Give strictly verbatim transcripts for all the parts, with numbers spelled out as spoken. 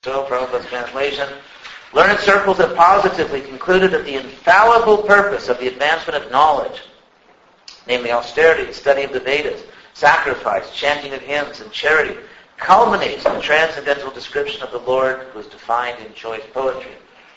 So, Prabhupada's translation. Learned circles have positively concluded that the infallible purpose of the advancement of knowledge, namely austerity, study of the Vedas, sacrifice, chanting of hymns, and charity, culminates in the transcendental description of the Lord who is defined in choice poetry.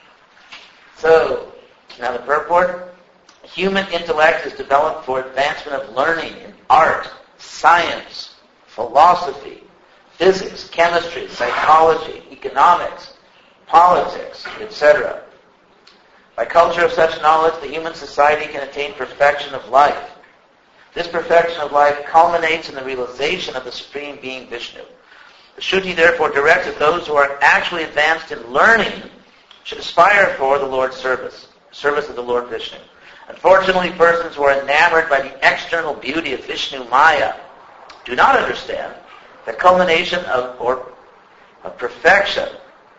So, now the purport. Human intellect is developed for advancement of learning in art, science, philosophy, physics, chemistry, psychology, economics, politics, et cetera. By culture of such knowledge, the human society can attain perfection of life. This perfection of life culminates in the realization of the Supreme Being Vishnu. The Shruti therefore directs that those who are actually advanced in learning should aspire for the Lord's service, service of the Lord Vishnu. Unfortunately, persons who are enamored by the external beauty of Vishnu Maya do not understand that culmination of, or, of perfection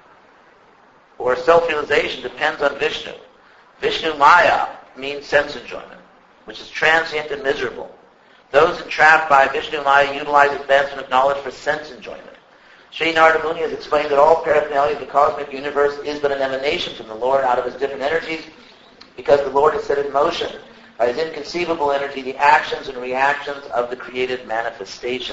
or self-realization depends on Vishnu. Vishnu Maya means sense enjoyment, which is transient and miserable. Those entrapped by Vishnu Maya utilize advancement of knowledge for sense enjoyment. Sri Narada Muni has explained that all paraphernalia of the cosmic universe is but an emanation from the Lord out of his different energies, because the Lord has set in motion by his inconceivable energy the actions and reactions of the created manifestation.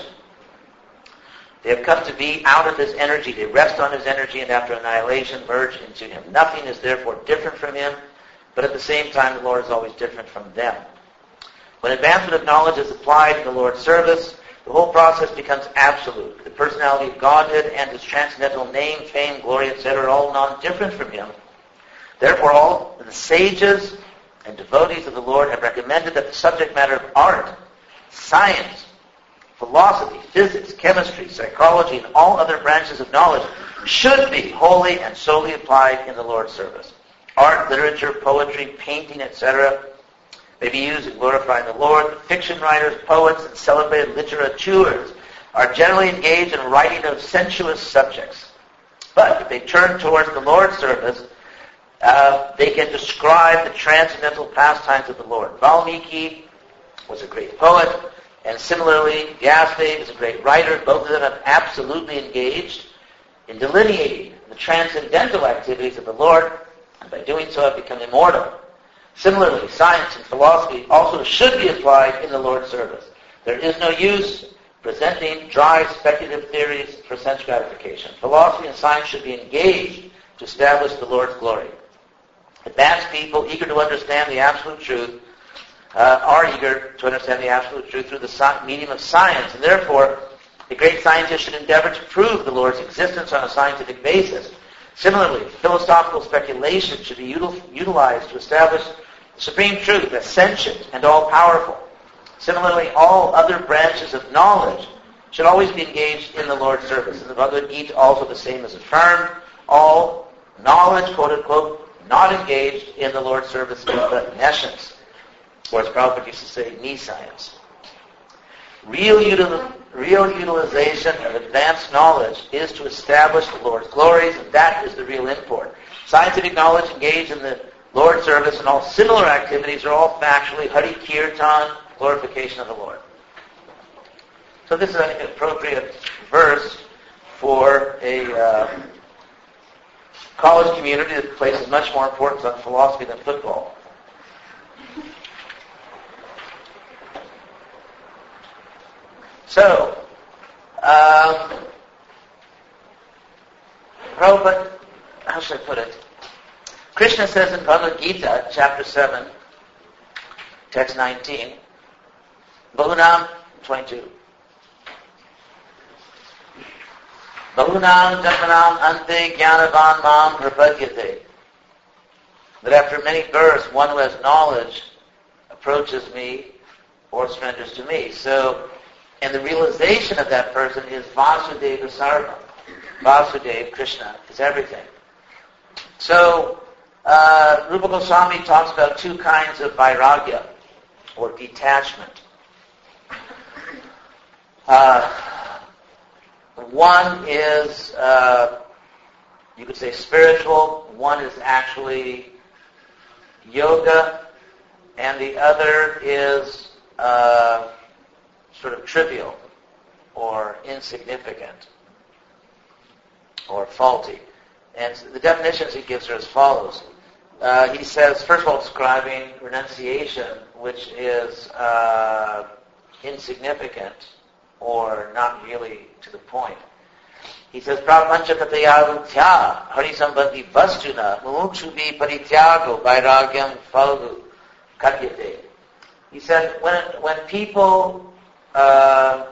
They have come to be out of his energy. They rest on his energy and after annihilation merge into him. Nothing is therefore different from him, but at the same time the Lord is always different from them. When advancement of knowledge is applied in the Lord's service, the whole process becomes absolute. The personality of Godhead and his transcendental name, fame, glory, et cetera are all non-different from him. Therefore, all the sages and devotees of the Lord have recommended that the subject matter of art, science, philosophy, physics, chemistry, psychology, and all other branches of knowledge should be wholly and solely applied in the Lord's service. Art, literature, poetry, painting, et cetera may be used in glorifying the Lord. The fiction writers, poets, and celebrated literateurs are generally engaged in writing of sensuous subjects. But if they turn towards the Lord's service, Uh, they can describe the transcendental pastimes of the Lord. Valmiki was a great poet, and similarly, Vyasadeva is a great writer. Both of them have absolutely engaged in delineating the transcendental activities of the Lord, and by doing so have become immortal. Similarly, science and philosophy also should be applied in the Lord's service. There is no use presenting dry speculative theories for sense gratification. Philosophy and science should be engaged to establish the Lord's glory. Advanced people eager to understand the absolute truth uh, are eager to understand the absolute truth through the si- medium of science, and therefore the great scientist should endeavor to prove the Lord's existence on a scientific basis. Similarly, philosophical speculation should be util- utilized to establish the supreme truth as sentient and all-powerful. Similarly, all other branches of knowledge should always be engaged in the Lord's service. In the Bhagavad Gita, also the same is affirmed. All knowledge, quote-unquote, not engaged in the Lord's service is but nescience, or as Prabhupada used to say, knee-science. Real, util- real utilization of advanced knowledge is to establish the Lord's glories, and that is the real import. Scientific knowledge engaged in the Lord's service and all similar activities are all factually Hari Kirtan, glorification of the Lord. So this is, I think, an appropriate verse for a uh, college community that places much more importance on philosophy than football. So, um, Prabhupada, how should I put it? Krishna says in Bhagavad Gita, chapter seven, text nineteen, Bahunam twenty-two. Bahunam janmanam ante jnanavan mam prapadyate. That after many births, one who has knowledge approaches me or surrenders to me. So, and the realization of that person is Vasudeva Sarvam. Vasudeva, Krishna, is everything. So, uh, Rupa Goswami talks about two kinds of vairagya, or detachment. Uh, one is, uh, you could say spiritual, one is actually yoga, and the other is uh, sort of trivial or insignificant. or faulty. And the definitions he gives are as follows. Uh, he says, first of all, describing renunciation, which is uh, insignificant or not really to the point. He says, Prapancha katayavutya harisambandhi vastuna mumukshubhi parityago vairagyam phalgu katyate. He said, when, when people uh,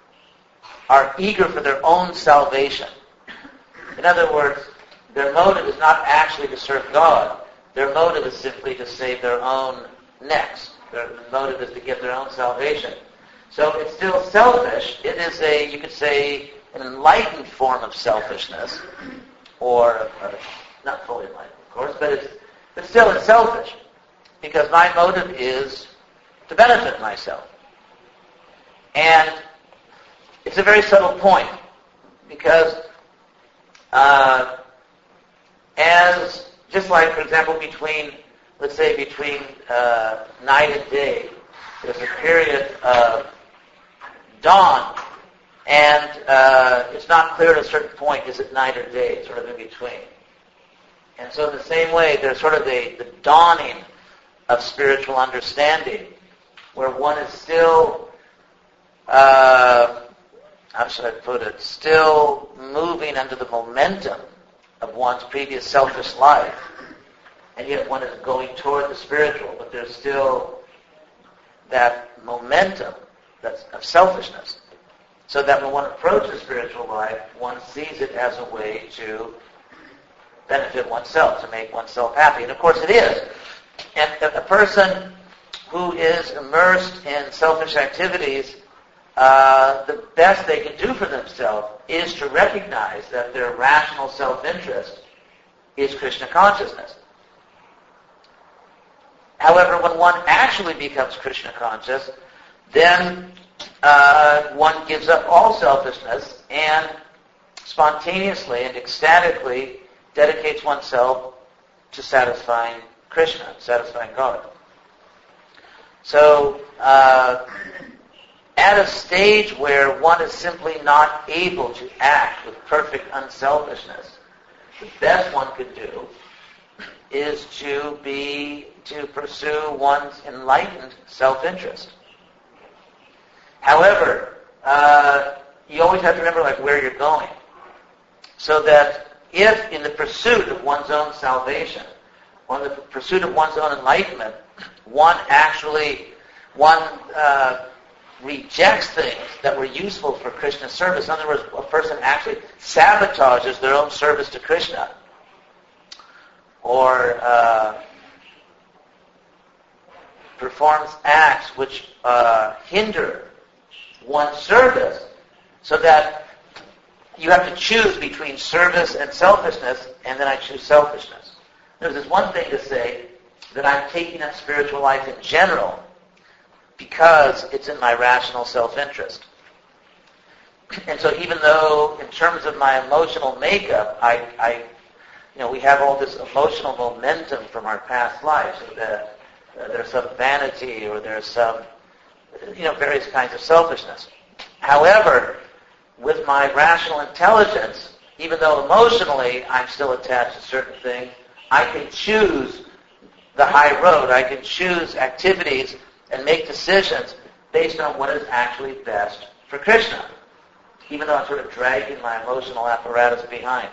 are eager for their own salvation, in other words, their motive is not actually to serve God. Their motive is simply to save their own necks. Their motive is to get their own salvation. So it's still selfish. It is a, you could say, an enlightened form of selfishness, or uh, not fully enlightened, of course, but it's, but still it's selfish, because my motive is to benefit myself. And it's a very subtle point, because uh, as, just like, for example, between, let's say, between uh, night and day, there's a period of dawn, and uh, it's not clear at a certain point, is it night or day, it's sort of in between. And so in the same way, there's sort of the, the dawning of spiritual understanding, where one is still, uh, how should I put it, still moving under the momentum of one's previous selfish life, and yet one is going toward the spiritual, but there's still that momentum that's of selfishness. So that when one approaches spiritual life, one sees it as a way to benefit oneself, to make oneself happy. And of course it is. And a person who is immersed in selfish activities, uh, the best they can do for themselves is to recognize that their rational self-interest is Krishna consciousness. However, when one actually becomes Krishna conscious, then uh, one gives up all selfishness and spontaneously and ecstatically dedicates oneself to satisfying Krishna, satisfying God. So, uh, at a stage where one is simply not able to act with perfect unselfishness, the best one could do is to be, to pursue one's enlightened self-interest. However, uh, you always have to remember like where you're going. So that if in the pursuit of one's own salvation, or in the pursuit of one's own enlightenment, one actually, one uh, rejects things that were useful for Krishna's service. In other words, a person actually sabotages their own service to Krishna, or uh, performs acts which uh, hinder one's service, so that you have to choose between service and selfishness, and then I choose selfishness. There's one thing to say that I'm taking up spiritual life in general because it's in my rational self-interest. And so even though in terms of my emotional makeup, I, I you know, we have all this emotional momentum from our past lives, so that uh, there's some vanity or there's some, you know, various kinds of selfishness. However, with my rational intelligence, even though emotionally I'm still attached to certain things, I can choose the high road. I can choose activities and make decisions based on what is actually best for Krishna, even though I'm sort of dragging my emotional apparatus behind.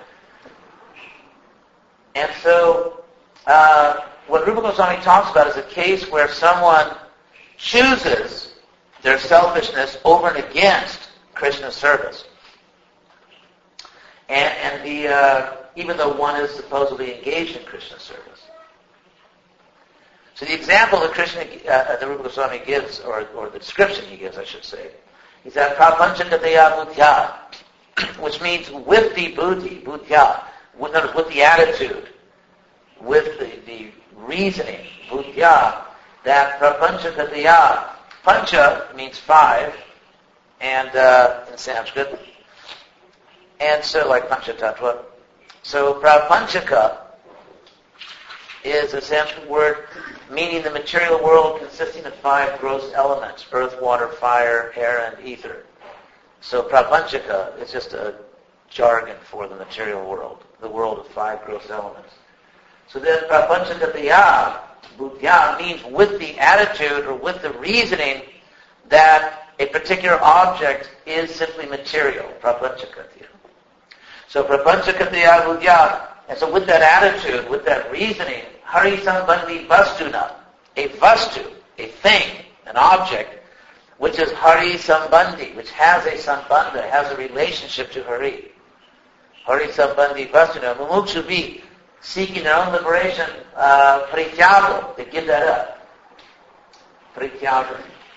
And so uh, what Rupa Goswami talks about is a case where someone chooses their selfishness over and against Krishna's service. And, and the, uh, even though one is supposedly engaged in Krishna's service. So the example that Krishna, uh, the Rupa Goswami gives, or, or the description he gives, I should say, is that prapanchakataya buddhya, which means with the buddhi, buddhya, with, with the attitude, with the, the reasoning, buddhya, that prapanchakataya, pancha means five, and uh, in Sanskrit, and so like panchatattva. So prapanchaka is a Sanskrit word meaning the material world consisting of five gross elements: earth, water, fire, air, and ether. So prapanchaka is just a jargon for the material world, the world of five gross elements. So then prapanchakataya, buddhya, means with the attitude or with the reasoning that a particular object is simply material, prapanchakataya. So prapanchakataya buddhya, and so with that attitude, with that reasoning, hari sambandhi vastuna, a vastu, a thing, an object, which is hari sambandhi, which has a sambandha, has a relationship to hari. Hari sambandhi vastuna, mumukshu be seeking their own liberation, uh, prityago, they give that up. Prityago.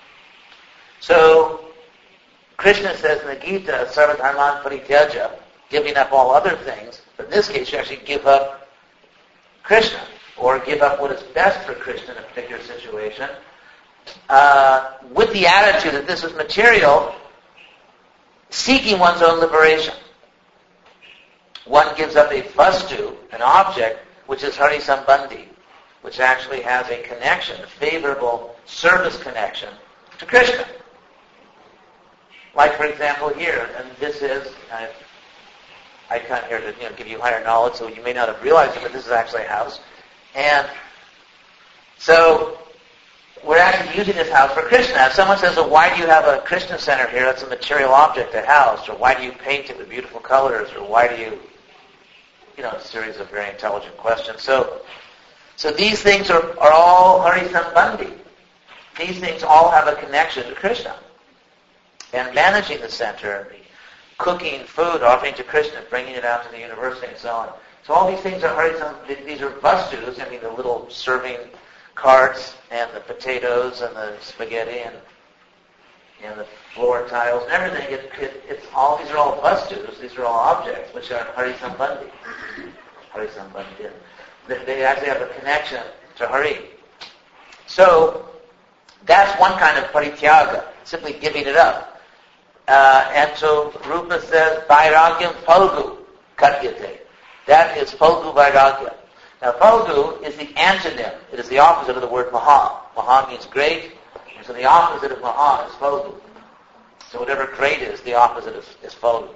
So, Krishna says in the Gita, sarvadharman parityaja, giving up all other things, but in this case you actually give up Krishna, or give up what is best for Krishna in a particular situation, uh, with the attitude that this is material, seeking one's own liberation. One gives up a vastu, an object, which is hari sambandhi, which actually has a connection, a favorable service connection to Krishna. Like, for example, here, and this is, I, I come here to you know, give you higher knowledge, so you may not have realized it, but this is actually a house. And so we're actually using this house for Krishna. If someone says, well, why do you have a Krishna center here? That's a material object, a house. Or why do you paint it with beautiful colors? Or why do you, you know, a series of very intelligent questions. So so these things are, are all hari sambandhi. These things all have a connection to Krishna. And managing the center, cooking food, offering to Krishna, bringing it out to the university and so on. So all these things are hari sambandhi. These are vastus, I mean the little serving carts and the potatoes and the spaghetti and and the floor tiles and everything. It, it, it's all these are all vastus. These are all objects which are hari sambandhi. Hari sambandhi. They, they actually have a connection to Hari. So that's one kind of parityaga, simply giving it up. Uh, and so Rupa says, vairagyam phalgu katyate. That is phalgu vairagya. Now, phalgu is the antonym. It is the opposite of the word maha. Maha means great, and so the opposite of maha is phalgu. So whatever great is, the opposite is, is phalgu.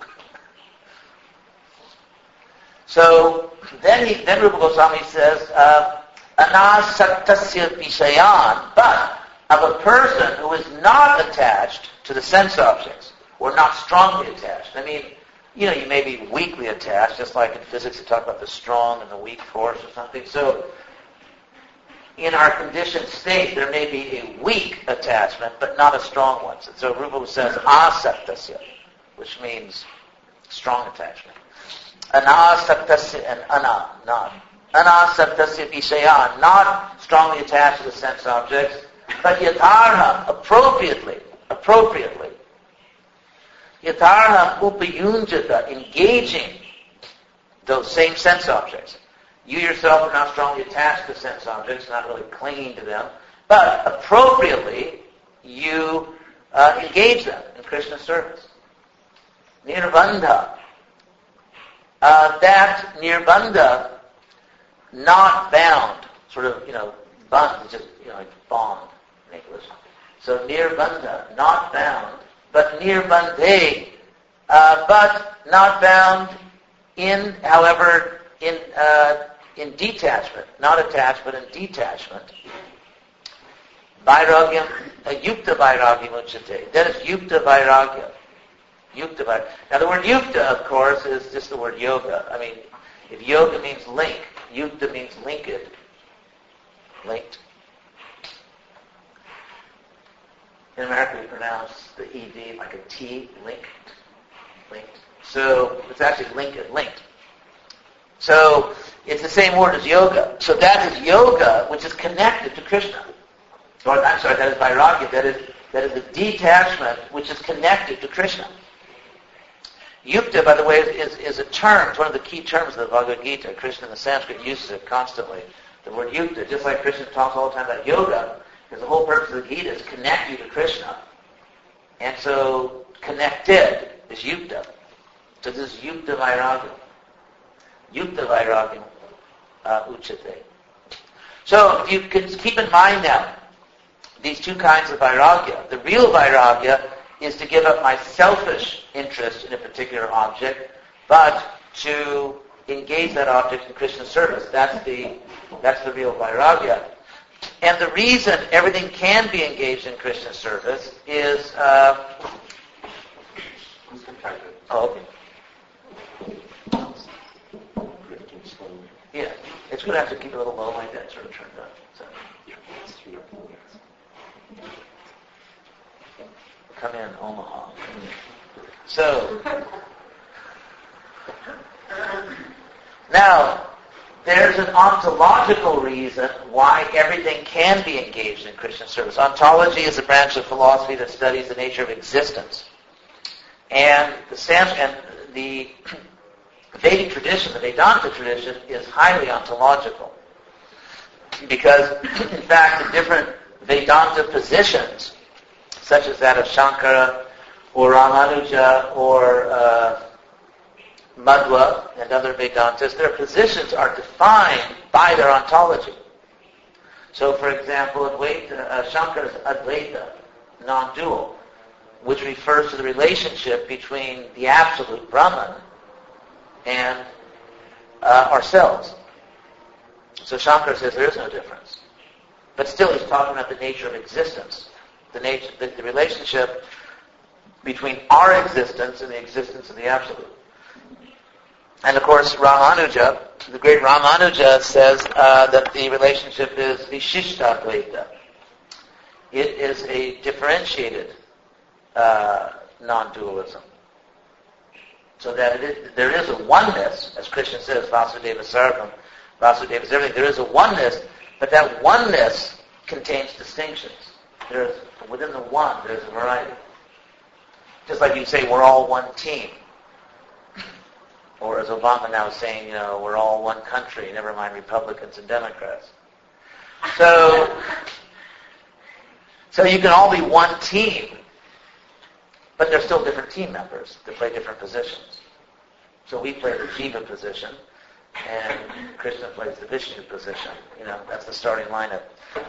So then he, then Rupa Goswami says, uh, anasaktasya vishayan, but of a person who is not attached to the sense objects, or not strongly attached. I mean, you know, you may be weakly attached, just like in physics you talk about the strong and the weak force or something. So, in our conditioned state, there may be a weak attachment, but not a strong one. So Rupa says, asaktasya, which means strong attachment. Anasaktasya and ana, not. Anasaktasya vishayan, not strongly attached to the sense objects, but yatarha, appropriately, appropriately. Yatarha upayunjata, engaging those same sense objects. You yourself are not strongly attached to sense objects, not really clinging to them, but appropriately you uh, engage them in Krishna's service. Nirbandha. Uh, that nirbandha, not bound, sort of, you know, band, just, you know, like bond in English. So nirbandha, not bound, but nirbandhe, uh, but not bound in, however, in uh, in detachment, not attached, but in detachment. Vairagyam, uh, yukta vairagyam uchate. That is yukta vairagya. Yukta vairagya. Now the word yukta, of course, is just the word yoga. I mean, if yoga means link, yukta means linked. Linked. In America, we pronounce the E D like a T, linked, linked. So it's actually linked, linked. So it's the same word as yoga. So that is yoga, which is connected to Krishna. Or I'm sorry, that is vairagya. That is that is the detachment which is connected to Krishna. Yukta, by the way, is, is, is a term. It's one of the key terms of the Bhagavad Gita. Krishna in the Sanskrit uses it constantly. The word yukta, just like Krishna talks all the time about yoga. Because the whole purpose of the Gita is connect you to Krishna. And so, connected is yukta. So this is yukta vairagya. Yukta vairagya uh, uchate. So, if you can keep in mind now, these two kinds of vairagya. The real vairagya is to give up my selfish interest in a particular object but to engage that object in Krishna service. That's the that's the real vairagya. And the reason everything can be engaged in Krishna service is uh, oh, okay. Yeah, it's going to have to keep it a little low like that, sort of turned up. So. Come in, Omaha. So, now, there's an ontological reason why everything can be engaged in Krishna service. Ontology is a branch of philosophy that studies the nature of existence. And the Sans- and the Vedic tradition, the Vedanta tradition, is highly ontological. Because, in fact, the different Vedanta positions, such as that of Shankara or Ramanuja or uh, Madhva and other Vedantas, their positions are defined by their ontology. So, for example, Advaita, uh, Shankara's Advaita, non-dual, which refers to the relationship between the absolute Brahman and uh, ourselves. So Shankara says there is no difference. But still he's talking about the nature of existence, the nature, the, the relationship between our existence and the existence of the absolute. And of course Ramanuja, the great Ramanuja says uh, that the relationship is Vishishtadvaita. It is a differentiated uh, non-dualism. So that it is, there is a oneness, as Krishna says, Vasudeva Sarvam, Vasudeva is everything. There is a oneness, but that oneness contains distinctions. There's, within the one, there's a variety. Just like you say, we're all one team. Or as Obama now is saying, you know, we're all one country, never mind Republicans and Democrats. So, so you can all be one team, but they're still different team members that play different positions. So we play the Jiva position, and Krishna plays the Vishnu position. You know, that's the starting lineup.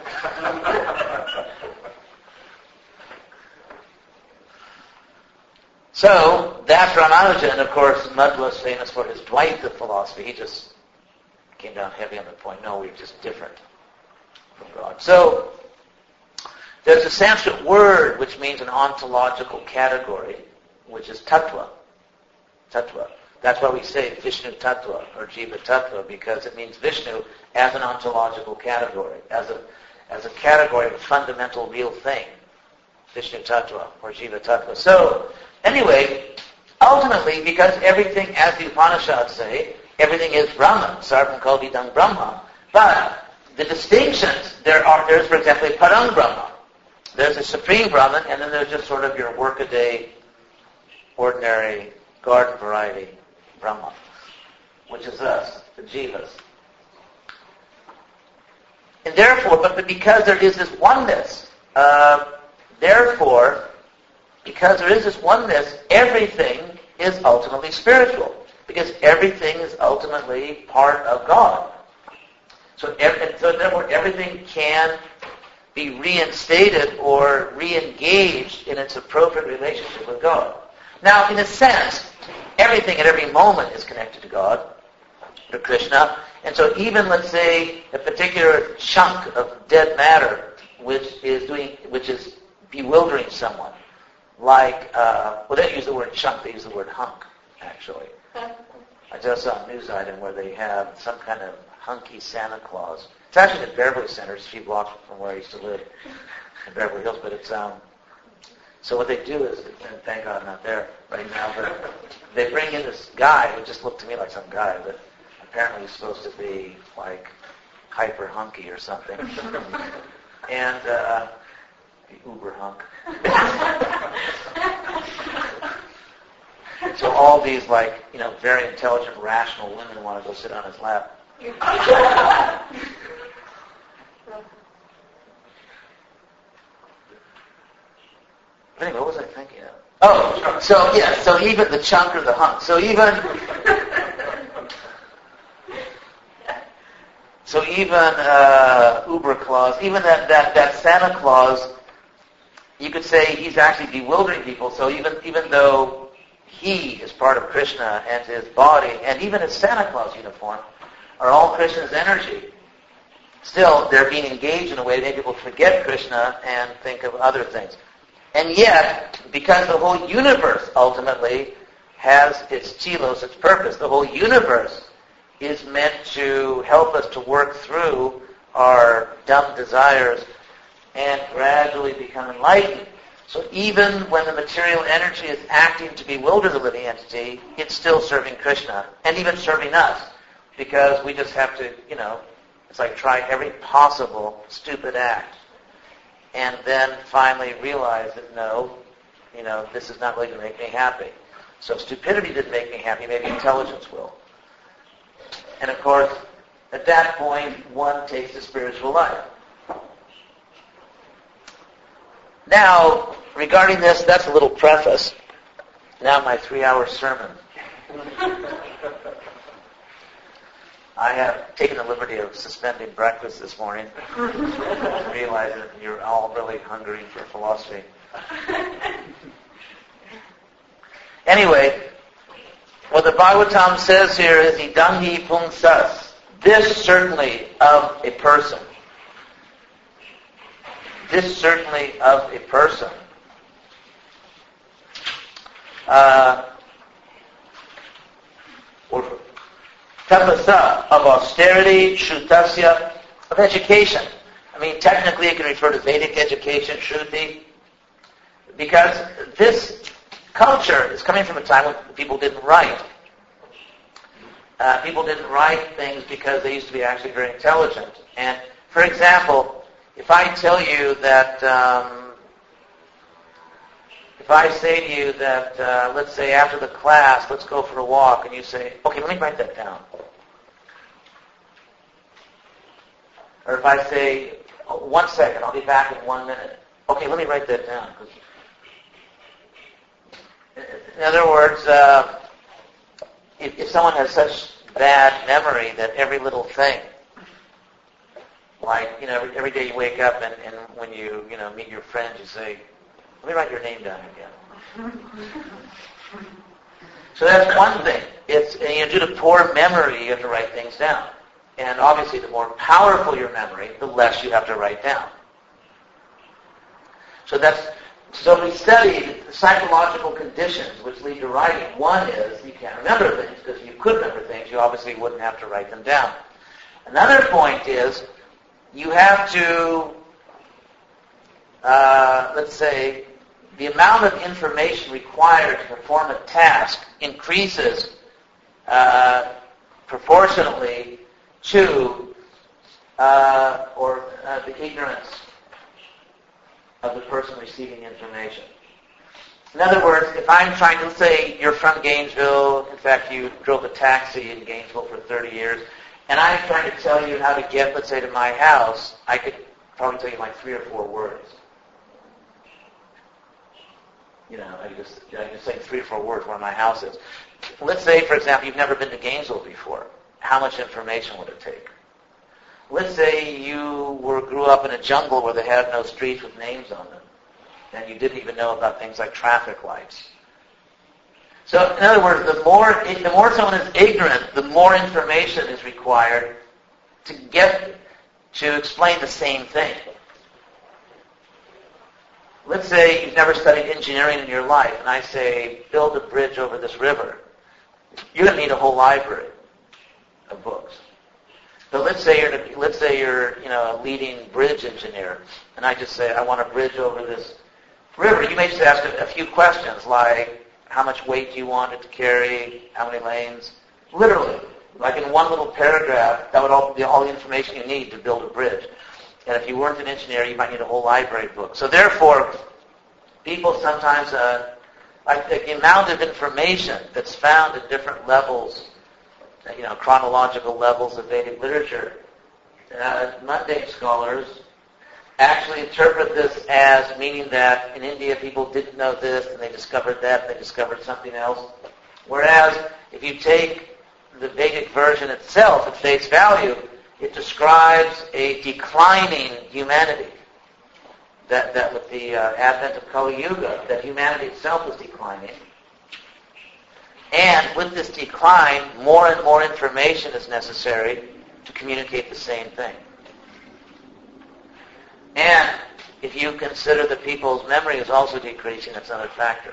So that's Ramanuja, and of course Madhva is famous for his Dvaita philosophy. He just came down heavy on the point, no, we're just different from God. So there's a Sanskrit word which means an ontological category, which is tattva. Tattva. That's why we say Vishnu tattva or Jiva tattva, because it means Vishnu as an ontological category, as a as a category of a fundamental real thing. Vishnu tattva or Jiva tattva. So anyway, ultimately, because everything, as the Upanishads say, everything is Brahman, Sarvam Kalvidam Brahma. But the distinctions, there are, there's, for example, a Parang Brahma. There's a Supreme Brahman, and then there's just sort of your workaday, ordinary, garden variety Brahma, which is us, the Jivas. And therefore, but, but because there is this oneness, uh, therefore, because there is this oneness, everything is ultimately spiritual. Because everything is ultimately part of God. So, every, so therefore, everything can be reinstated or re-engaged in its appropriate relationship with God. Now, in a sense, everything at every moment is connected to God, to Krishna. And so even, let's say, a particular chunk of dead matter which is doing, which is bewildering someone, like, uh, well, they don't use the word chunk, they use the word hunk, actually. I just saw a news item where they have some kind of hunky Santa Claus. It's actually at Beverly Center, it's a few blocks from where I used to live in Beverly Hills, but it's, um, so what they do is, and thank God I'm not there right now, but they bring in this guy who just looked to me like some guy, but apparently he's supposed to be like hyper hunky or something. And, uh, uber hunk. So all these, like, you know, very intelligent, rational women want to go sit on his lap. Anyway, what was I thinking of? Oh, so yeah, so even the chunk or the hunk. So even, so even uh, Uber Claus, even that, that, that Santa Claus, you could say he's actually bewildering people. So even even though he is part of Krishna, and his body, and even his Santa Claus uniform, are all Krishna's energy. Still, they're being engaged in a way to make people forget Krishna and think of other things. And yet, because the whole universe ultimately has its telos, its purpose, the whole universe is meant to help us to work through our dumb desires and gradually become enlightened. So even when the material energy is acting to bewilder the living entity, it's still serving Krishna, and even serving us, because we just have to, you know, it's like try every possible stupid act, and then finally realize that no, you know, this is not really going to make me happy. So if stupidity didn't make me happy, maybe intelligence will. And of course, at that point, one takes the spiritual life. Now, regarding this, that's a little preface. Now my three-hour sermon. I have taken the liberty of suspending breakfast this morning. Realize that you're all really hungry for philosophy. Anyway, what the Bhagavatam says here is idamhi pumsas. This certainly of a person. This certainly of a person. Uh, or tapasa, of austerity, shrutasya, of education. I mean, technically it can refer to Vedic education, shruti, because this culture is coming from a time when people didn't write. Uh, people didn't write things because they used to be actually very intelligent. And, for example, if I tell you that, um, if I say to you that, uh, let's say after the class, let's go for a walk, and you say, okay, let me write that down. Or if I say, oh, one second, I'll be back in one minute. Okay, let me write that down. In other words, uh, if, if someone has such bad memory that every little thing, like, you know, every, every day you wake up and, and when you, you know, meet your friends, you say, let me write your name down again. So that's one thing. It's, and, you know, due to poor memory, you have to write things down. And obviously, the more powerful your memory, the less you have to write down. So that's, so we studied the psychological conditions which lead to writing. One is you can't remember things, because if you could remember things, you obviously wouldn't have to write them down. Another point is you have to, uh, let's say, the amount of information required to perform a task increases uh, proportionately to uh, or uh, the ignorance of the person receiving information. In other words, if I'm trying to say you're from Gainesville, in fact you drove a taxi in Gainesville for thirty years, and I'm trying to tell you how to get, let's say, to my house, I could probably tell you like three or four words. You know, I just, I just say three or four words where my house is. Let's say, for example, you've never been to Gainesville before. How much information would it take? Let's say you were grew up in a jungle where they had no streets with names on them, and you didn't even know about things like traffic lights. So, in other words, the more the more someone is ignorant, the more information is required to get to explain the same thing. Let's say you've never studied engineering in your life, and I say, build a bridge over this river. You're going to need a whole library of books. But let's say you're let's say you're you know a leading bridge engineer, and I just say I want a bridge over this river. You may just ask a, a few questions like how much weight do you want it to carry, how many lanes, literally, like in one little paragraph. That would all be all the information you need to build a bridge. And if you weren't an engineer, you might need a whole library book. So therefore, people sometimes uh, like the amount of information that's found at different levels. You know, chronological levels of Vedic literature. Uh, mundane scholars actually interpret this as meaning that in India people didn't know this and they discovered that, and they discovered something else. Whereas if you take the Vedic version itself at face value, it describes a declining humanity. That, that with the uh, advent of Kali Yuga, that humanity itself was declining. And with this decline, more and more information is necessary to communicate the same thing. And if you consider that people's memory is also decreasing, that's another factor.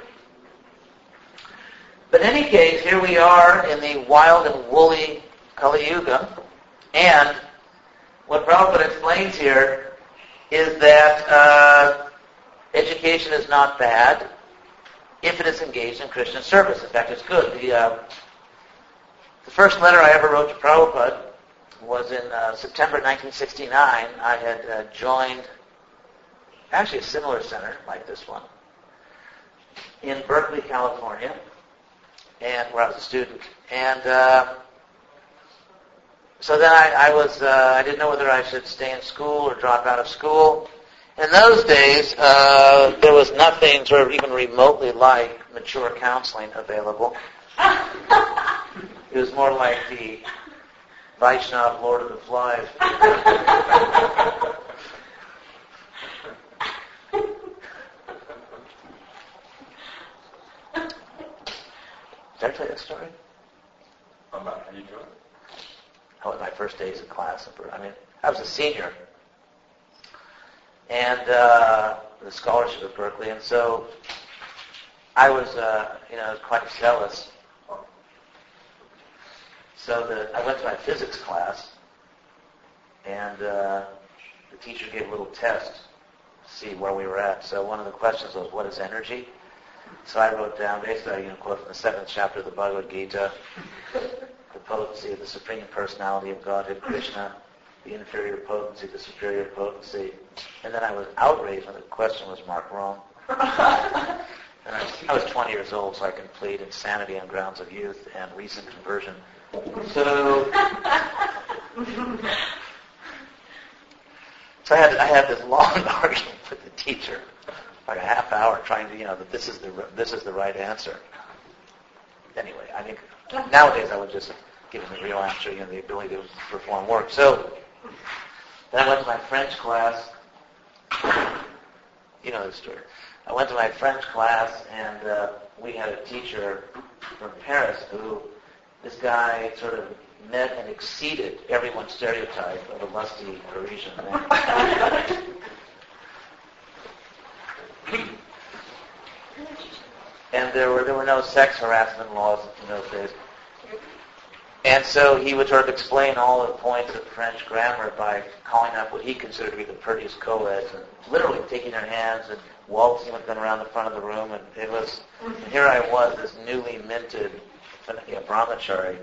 But in any case, here we are in the wild and woolly Kali Yuga, and what Prabhupada explains here is that uh, education is not bad if it is engaged in Christian service. In fact, it's good. The, uh, the first letter I ever wrote to Prabhupada was in uh, September nineteen sixty-nine. I had uh, joined actually a similar center like this one in Berkeley, California, and where I was a student. And uh, so then I, I was uh, I didn't know whether I should stay in school or drop out of school. In those days, uh, there was nothing sort of even remotely like mature counseling available. It was more like the Vaishnav Lord of the Flies. Did I tell you that story? About how you doing? How was my first days in class? I mean, I was a senior, and uh, the scholarship at Berkeley, and so I was, uh, you know, quite zealous. So the, I went to my physics class, and uh, the teacher gave a little test to see where we were at. So one of the questions was, what is energy? So I wrote down, basically, you know, quote from the seventh chapter of the Bhagavad Gita, the potency of the Supreme Personality of Godhead, Krishna, the inferior potency, the superior potency. And then I was outraged when the question was marked wrong. And I was, I was twenty years old, so I can plead insanity on grounds of youth and recent conversion. So, so I had I had this long argument with the teacher, like a half hour, trying to, you know, that this is the this is the right answer. Anyway, I think nowadays I would just give him the real answer, you know, the ability to perform work. So then I went to my French class. You know the story. I went to my French class, and uh, we had a teacher from Paris who, this guy sort of met and exceeded everyone's stereotype of a lusty Parisian man. And there were there were no sex harassment laws in those days. And so he would sort of explain all the points of French grammar by calling up what he considered to be the prettiest co-eds and literally taking their hands and waltzing with them around the front of the room. And it was, and here I was, this newly minted you know, brahmachari.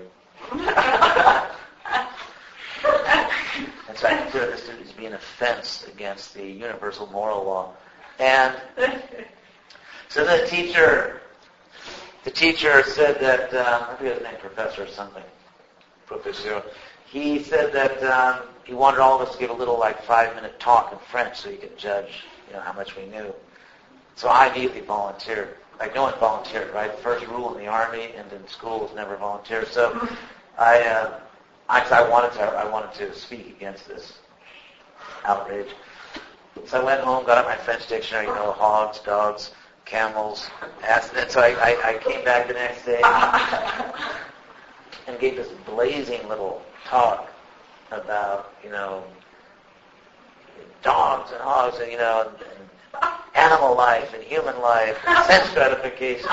And so I consider this to be an offense against the universal moral law. And so the teacher, the teacher said that, um, I forget his name, professor or something, professor, he said that um, he wanted all of us to give a little like five-minute talk in French so he could judge, you know, how much we knew. So I immediately volunteered. Like no one volunteered, right? The first rule in the army and in school was never volunteer. So I, uh, I, I wanted to, I wanted to speak against this outrage. So I went home, got out my French dictionary, you know, hogs, dogs, camels, ass. And so I, I, I came back the next day and gave this blazing little talk about, you know, dogs and hogs and, you know, and, and animal life and human life and sense gratification.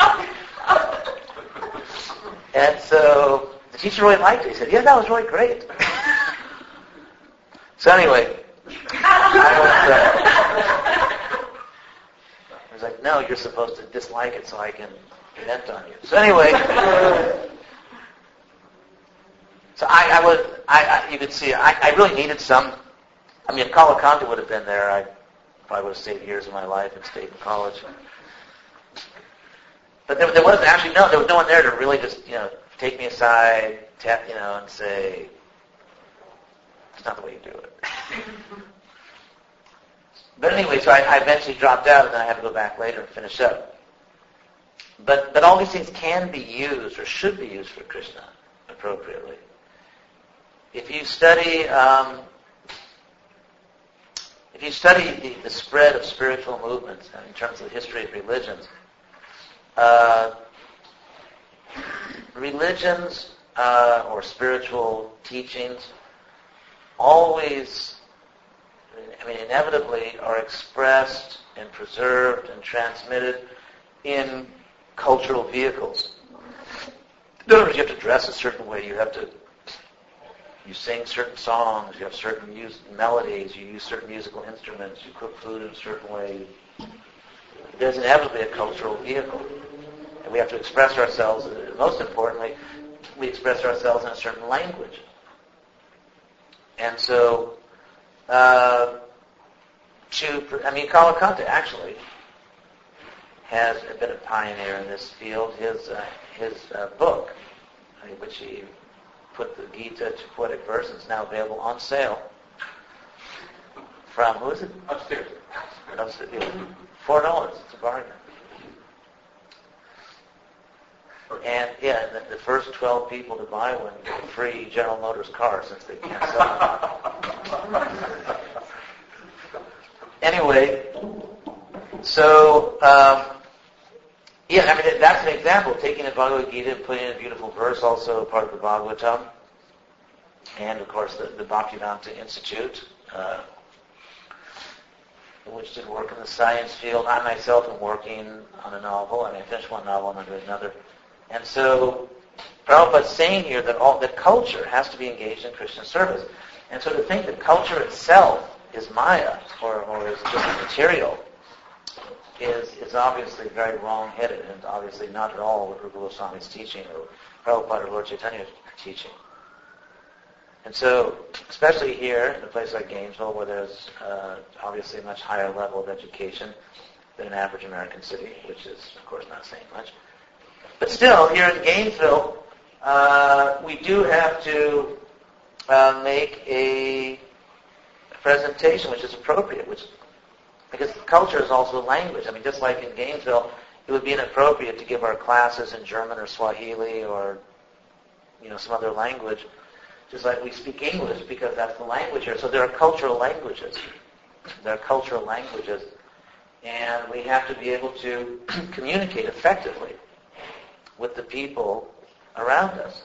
And so the teacher really liked it. He said, yeah, that was really great. So anyway, I was, uh, I was like, no, you're supposed to dislike it so I can vent on you. So anyway, so I, I would, I, I, you could see, I, I really needed some, I mean, if Kalakanta would have been there, I probably would have stayed years of my life and stayed in college. But there, there wasn't actually, no, there was no one there to really just, you know, take me aside, tap, you know, and say, it's not the way you do it. But anyway, so I, I eventually dropped out, and then I had to go back later and finish up. But but all these things can be used, or should be used for Krishna appropriately. If you study, um, if you study the, the spread of spiritual movements in terms of the history of religions, uh, religions uh, or spiritual teachings always, I mean, inevitably are expressed and preserved and transmitted in cultural vehicles. In other words, you have to dress a certain way. You have to, you sing certain songs. You have certain use, melodies. You use certain musical instruments. You cook food in a certain way. There's inevitably a cultural vehicle. And we have to express ourselves, most importantly, we express ourselves in a certain language. And so, uh, to, I mean, Kalakanta actually has been a pioneer in this field. His uh, his uh, book, in which he put the Gita to poetic verse, is now available on sale from, who is it? Upstairs. Upstairs. Four dollars. It's a bargain. And yeah, the, the first twelve people to buy one get a free General Motors car, since they can't sell them. Anyway, so um, yeah, I mean that's an example. Taking the Bhagavad Gita and putting in a beautiful verse, also part of the Bhagavatam, and of course the, the Bhaktivedanta Institute, uh, which did work in the science field. I myself am working on a novel. I mean, I finished one novel and I'm doing another. And so Prabhupada's saying here that all that culture has to be engaged in Krishna service. And so to think that culture itself is Maya, or, or is just material, is is obviously very wrong-headed, and obviously not at all what Rupa Goswami is teaching, or Prabhupada or Lord Chaitanya is teaching. And so, especially here, in a place like Gainesville, where there's uh, obviously a much higher level of education than an average American city, which is, of course, not saying much. But still, here in Gainesville, uh, we do have to uh, make a presentation which is appropriate, which because culture is also a language. I mean, just like in Gainesville, it would be inappropriate to give our classes in German or Swahili or, you know, some other language, just like we speak English because that's the language here. So there are cultural languages. There are cultural languages, and we have to be able to communicate effectively with the people around us.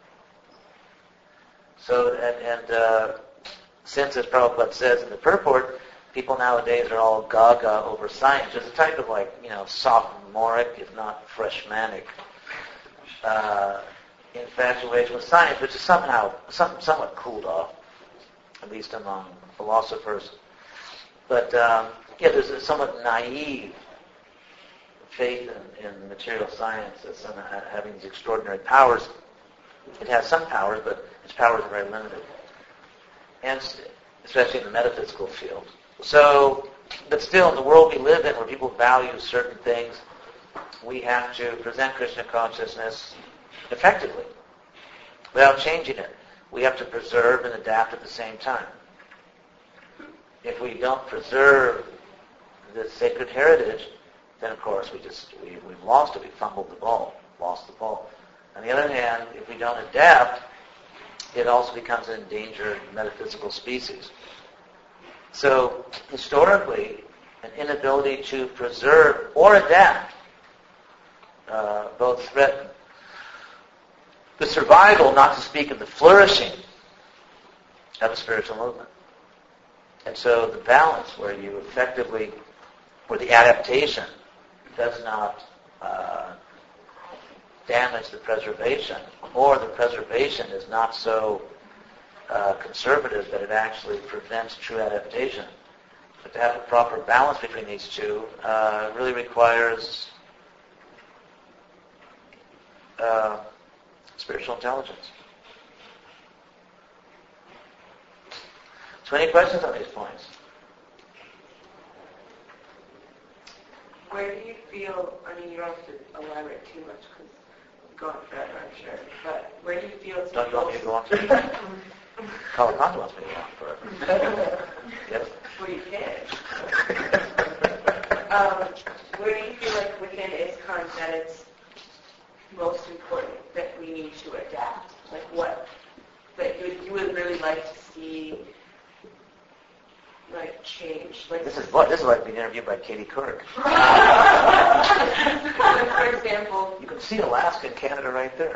So, and, and uh, since, as Prabhupada says in the purport, people nowadays are all gaga over science. There's a type of, like, you know, sophomoric, if not freshmanic, uh, infatuation with science, which is somehow some, somewhat cooled off, at least among philosophers. But um, yeah, there's a somewhat naive faith in, in material science as somehow having these extraordinary powers. It has some powers, but its powers are very limited, and especially in the metaphysical field. So, but still, in the world we live in, where people value certain things, we have to present Krishna consciousness effectively, without changing it. We have to preserve and adapt at the same time. If we don't preserve the sacred heritage, then of course we just we, we've lost it. We fumbled the ball, lost the ball. On the other hand, if we don't adapt, it also becomes an endangered metaphysical species. So historically, an inability to preserve or adapt uh, both threaten the survival, not to speak of the flourishing, of a spiritual movement. And so the balance where you effectively, where the adaptation does not uh, damage the preservation, or the preservation is not so uh, conservative that it actually prevents true adaptation. But to have a proper balance between these two uh, really requires uh, spiritual intelligence. So any questions on these points? Where do you feel, I mean, you don't have to elaborate too much because it's going forever, I'm sure, but where do you feel it's Don't you want me to go on to Kalakanta wants me to go on forever. Yes? Well, you can. um, where do you feel like within ISKCON that it's most important that we need to adapt? Like what, that you would, you would really like to see like change? Like This is what this is like being interviewed by Katie Couric. For example. You can see Alaska and Canada right there.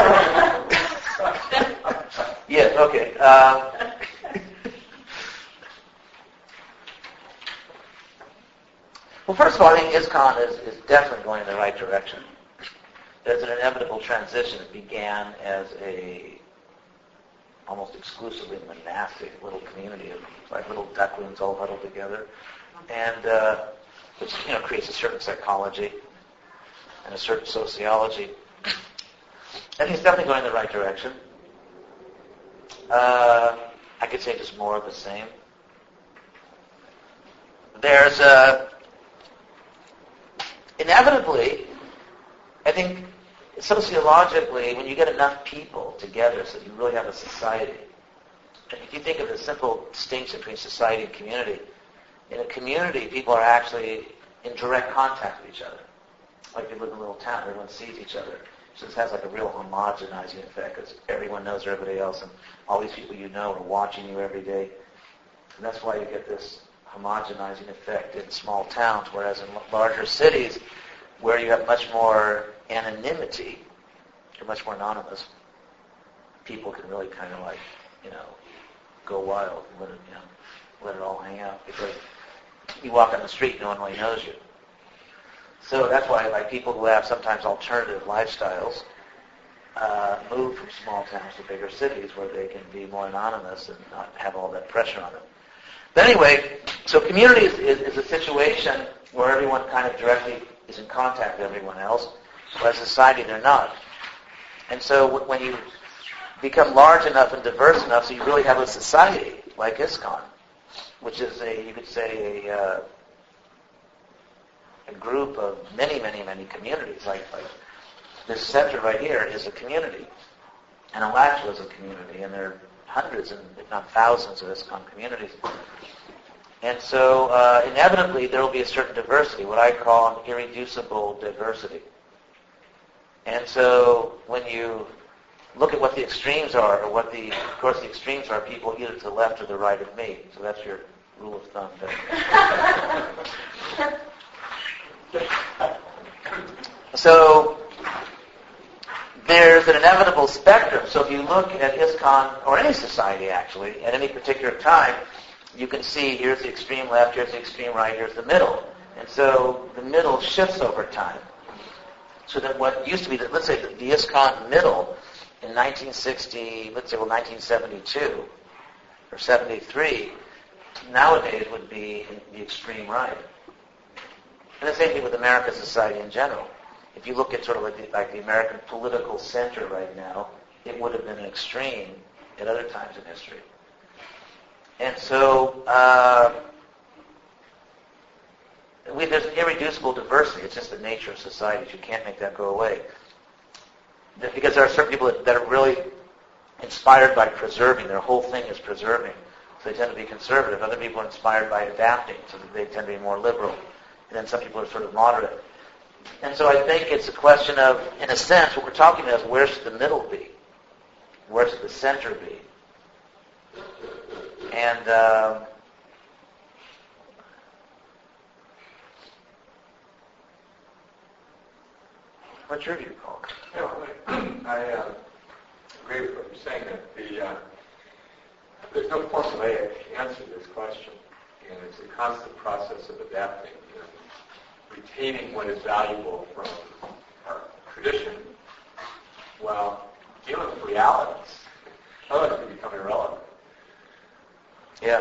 Yes. Okay. Um, well, first of all, I think ISKCON is, is definitely going in the right direction. There's an inevitable transition. It began as a almost exclusively monastic little community of like little ducklings all huddled together, and uh, which you know creates a certain psychology and a certain sociology. I think it's definitely going in the right direction. Uh, I could say just more of the same. There's a inevitably, I think. Sociologically, when you get enough people together so you really have a society, and if you think of the simple distinction between society and community, in a community, people are actually in direct contact with each other. Like if you live in a little town, everyone sees each other. So this has like a real homogenizing effect because everyone knows everybody else, and all these people you know are watching you every day. And that's why you get this homogenizing effect in small towns, whereas in larger cities, where you have much more anonymity, you're much more anonymous, people can really kind of like, you know, go wild and let it, you know, let it all hang out because you walk on the street, no one really knows you. So that's why, like, people who have sometimes alternative lifestyles uh, move from small towns to bigger cities where they can be more anonymous and not have all that pressure on them. But anyway, so community is, is, is a situation where everyone kind of directly is in contact with everyone else, whereas society they're not. And so w- when you become large enough and diverse enough, so you really have a society like ISKCON, which is a, you could say, a, uh, a group of many, many, many communities. Like, like this center right here is a community, and Alachua is a community, and there are hundreds, and if not thousands, of ISKCON communities. And so uh, inevitably there will be a certain diversity, what I call an irreducible diversity. And so when you look at what the extremes are, or what the, of course the extremes are people either to the left or the right of me. So that's your rule of thumb. So there's an inevitable spectrum. So if you look at ISKCON, or any society actually, at any particular time, you can see here's the extreme left, here's the extreme right, here's the middle. And so the middle shifts over time. So that what used to be, the, let's say the, the ISKCON middle in nineteen sixty, let's say, well, nineteen seventy-two or seventy-three, nowadays would be the extreme right. And the same thing with American society in general. If you look at sort of like the, like the American political center right now, it would have been an extreme at other times in history. And so uh, we, there's an irreducible diversity. It's just the nature of society. You can't make that go away. Because there are certain people that, that are really inspired by preserving. Their whole thing is preserving. So they tend to be conservative. Other people are inspired by adapting, so that they tend to be more liberal. And then some people are sort of moderate. And so I think it's a question of, in a sense, what we're talking about is where should the middle be? Where should the center be? And uh, what's your view, Paul? Yeah, I uh, agree with what you're saying, that the, uh, there's no formulaic answer to this question. And it's a constant process of adapting, you know, retaining what is valuable from our tradition while dealing with realities. Otherwise we become irrelevant. Yeah.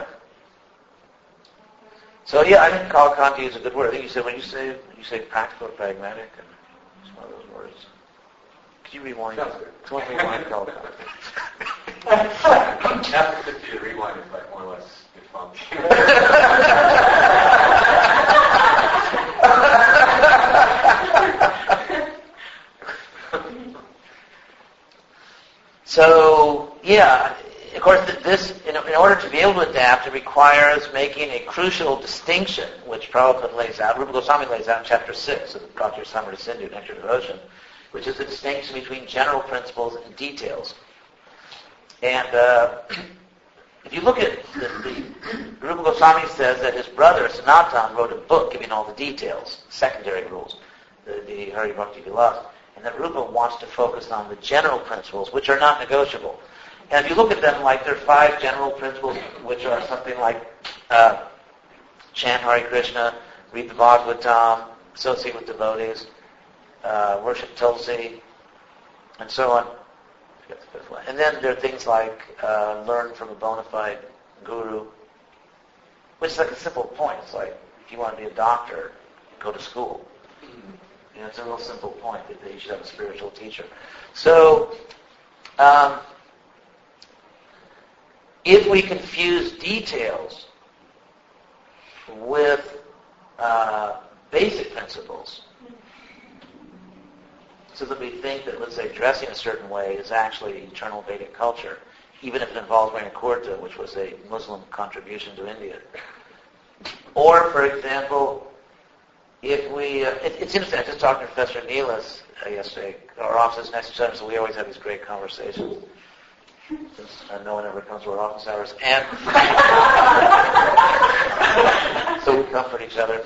So yeah, I think Cavalcanti is a good word. I think you said when you say you say practical or pragmatic, and it's one of those words. Could you rewind? Sounds good. Someone rewind Cavalcanti. After fifty, the rewind is like more or less defunct. So yeah. Of course, this, in order to be able to adapt, it requires making a crucial distinction, which Prabhupada lays out, Rupa Goswami lays out in chapter six of Doctor Samrita Sindhu, Nectar Devotion, which is the distinction between general principles and details. And uh, if you look at the, the Rupa Goswami says that his brother Sanatan wrote a book giving all the details, secondary rules, the, the Hari Bhakti Vilas, and that Rupa wants to focus on the general principles, which are not negotiable. And if you look at them, like there are five general principles, which are something like uh, chant Hare Krishna, read the Bhagavatam, associate with devotees, uh, worship Tulsi, and so on. And then there are things like uh, learn from a bona fide guru, which is like a simple point. It's like if you want to be a doctor, go to school. You know, it's a real simple point that you should have a spiritual teacher. So, um, if we confuse details with uh, basic principles, so that we think that, let's say, dressing a certain way is actually eternal Vedic culture, even if it involves wearing a kurta, which was a Muslim contribution to India. Or, for example, if we, uh, it, it's interesting, I just talked to Professor Neelas uh, yesterday. Our office is next to each other, so we always have these great conversations, since uh, no one ever comes to our office hours. And so we comfort each other.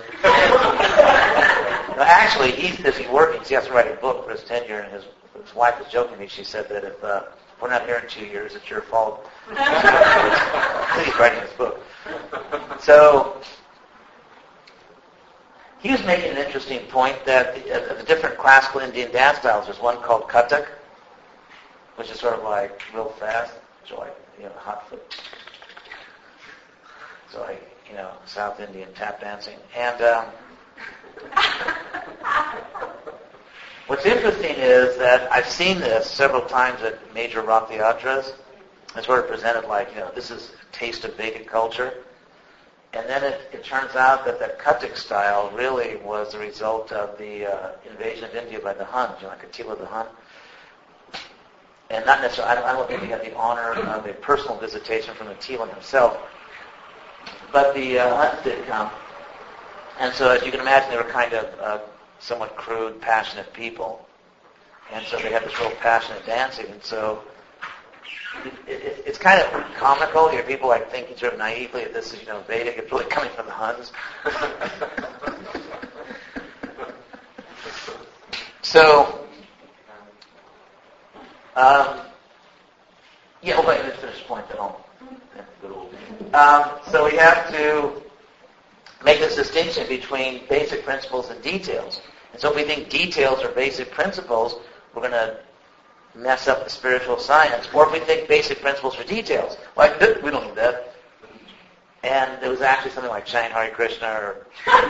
No, actually, he's busy working. So he has to write a book for his tenure, and his, his wife was joking to me. She said that if uh, we're not here in two years, it's your fault. So he's writing his book. So he was making an interesting point that the, uh, the different classical Indian dance styles, there's one called Kathak, which is sort of like real fast, so like, you know, hot foot. So like, you know, South Indian tap dancing. And um, what's interesting is that I've seen this several times at major Rath Yatras. It's sort of presented like, you know, this is a taste of Vedic culture. And then it, it turns out that the Kathak style really was the result of the uh, invasion of India by the Huns, you know, like Attila the Hun. And not necessarily, I don't, I don't think he got the honor of a personal visitation from Attila himself, but the uh, Huns did come. And so, as you can imagine, they were kind of uh, somewhat crude, passionate people. And so they had this real passionate dancing. And so it, it, it's kind of comical. You hear people like thinking sort of naively that this is, you know, Vedic. It's really coming from the Huns. So, um, yeah, well, let me finish the point then. Um, so we have to make this distinction between basic principles and details. And so if we think details are basic principles, we're going to mess up the spiritual science. Or if we think basic principles are details, like, we don't need that. And it was actually something like Chant Hare Krishna or...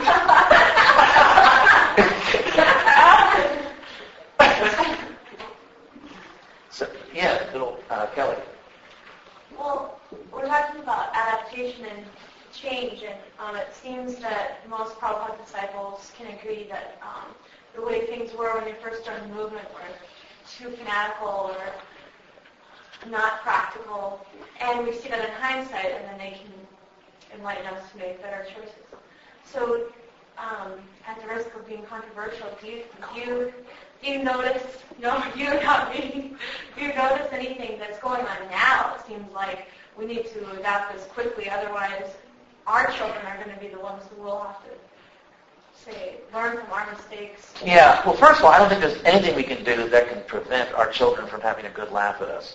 so, yeah, little uh, Kelly. Well, we're talking about adaptation and change, and um, it seems that most Prabhupada disciples can agree that um, the way things were when they first started the movement were too fanatical or not practical, and we see that in hindsight, and then they can enlighten us to make better choices. So, um, at the risk of being controversial, do you do you, do you notice? No, you not me. Do you notice anything that's going on now? It seems like we need to adapt this quickly, otherwise our children are going to be the ones who will have to, say, learn from our mistakes. Yeah, well, first of all, I don't think there's anything we can do that can prevent our children from having a good laugh at us.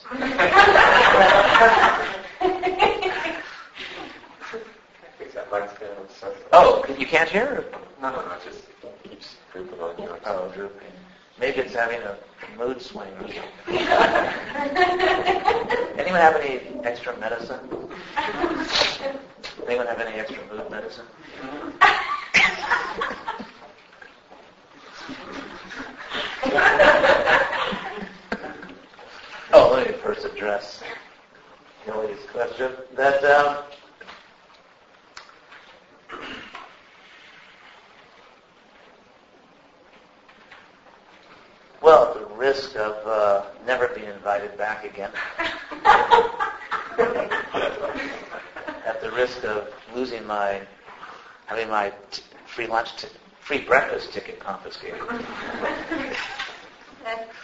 Oh, you can't hear? No, no, no, it just keeps drooping on you. Oh, drooping. Maybe it's having a mood swing or something. Anyone have any extra medicine? Anyone have any extra mood medicine? Oh, let me first address Kelly's question. That um, well, at the risk of uh, never being invited back again, at the risk of losing my, having my t- free lunch, t- free breakfast ticket confiscated.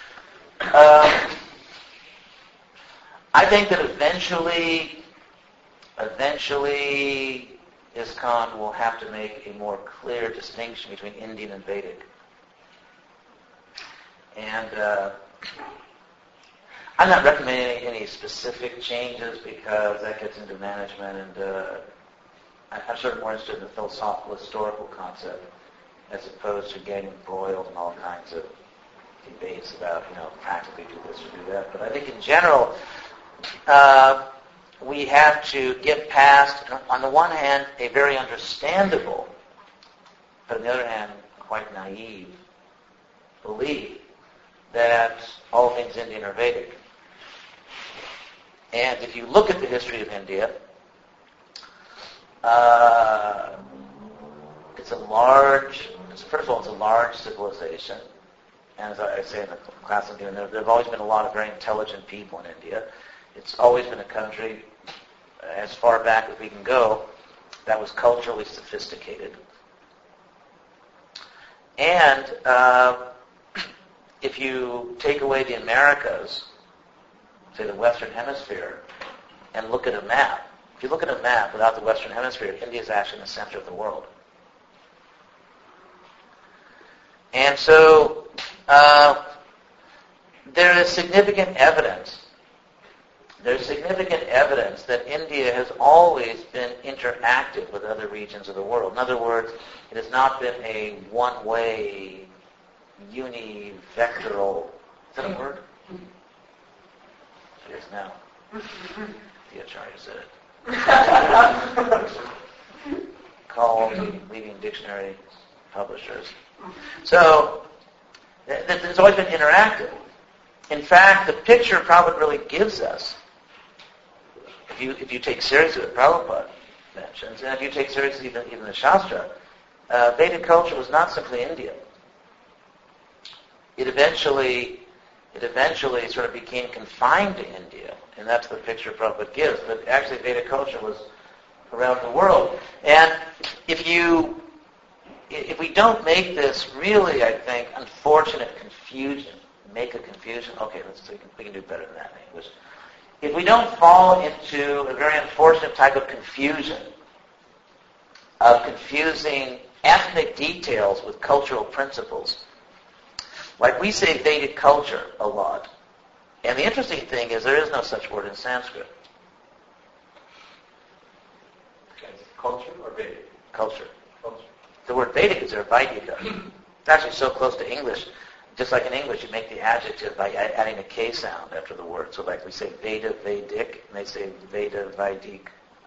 um, I think that eventually eventually ISKCON will have to make a more clear distinction between Indian and Vedic. And uh, I'm not recommending any specific changes because that gets into management, and uh, I'm sort of more interested in the philosophical, historical concept as opposed to getting embroiled in all kinds of debates about, you know, practically do this or do that. But I think in general, uh, we have to get past, on the one hand, a very understandable, but on the other hand, quite naive belief that all things Indian are Vedic. And if you look at the history of India, uh, it's a large, first of all, it's a large civilization. And as I say in the class I'm doing, there have always been a lot of very intelligent people in India. It's always been a country, as far back as we can go, that was culturally sophisticated. And uh, if you take away the Americas, say the Western Hemisphere, and look at a map, if you look at a map without the Western Hemisphere, India is actually in the center of the world. And so uh, there is significant evidence, there's significant evidence that India has always been interactive with other regions of the world. In other words, it has not been a one-way, univectoral, is that a word? It is now. The Acharya said it. Call leading dictionary publishers. So, th- th- it's always been interactive. In fact, the picture Prabhupada really gives us, if you if you take seriously what Prabhupada mentions, and if you take seriously even, even the Shastra, uh, Vedic culture was not simply India. It eventually it eventually sort of became confined to India, and that's the picture Prabhupada gives. But actually, Vedic culture was around the world. And if you if we don't make this really, I think, unfortunate confusion, make a confusion, okay, let's we can, we can do better than that in English. If we don't fall into a very unfortunate type of confusion, of confusing ethnic details with cultural principles, like we say Vedic culture a lot. And the interesting thing is there is no such word in Sanskrit. Okay, culture or Vedic? Culture. Culture. The word Vedic is there, Vaidika. It's actually so close to English. Just like in English, you make the adjective by adding a K sound after the word. So like we say Veda, Vedic, and they say Veda, Vaidik.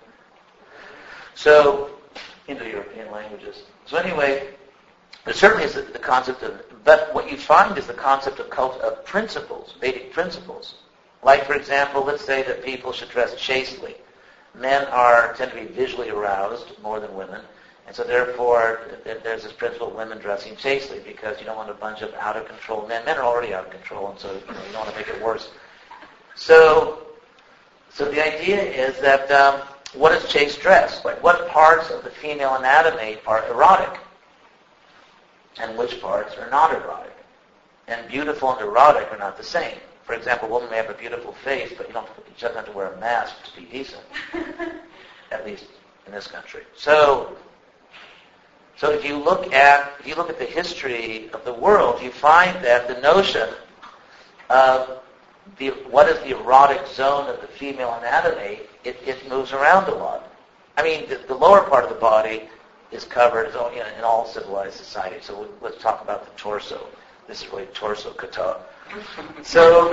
So, Indo-European languages. So anyway, there certainly is the, the concept of, but what you find is the concept of, cult, of principles, Vedic principles. Like, for example, let's say that people should dress chastely. Men are tend to be visually aroused more than women. And so therefore, there's this principle of women dressing chastely because you don't want a bunch of out-of-control men. Men are already out of control, and so you, know, you don't want to make it worse. So, so the idea is that um, what is chaste dress? Like what parts of the female anatomy are erotic? And which parts are not erotic? And beautiful and erotic are not the same. For example, a woman may have a beautiful face, but you don't you just have to wear a mask to be decent. At least in this country. So So if you look at if you look at the history of the world, you find that the notion of the what is the erotic zone of the female anatomy, it, it moves around a lot. I mean, the, the lower part of the body is covered, you know, in all civilized society. So we, let's talk about the torso. This is really torso kata. So,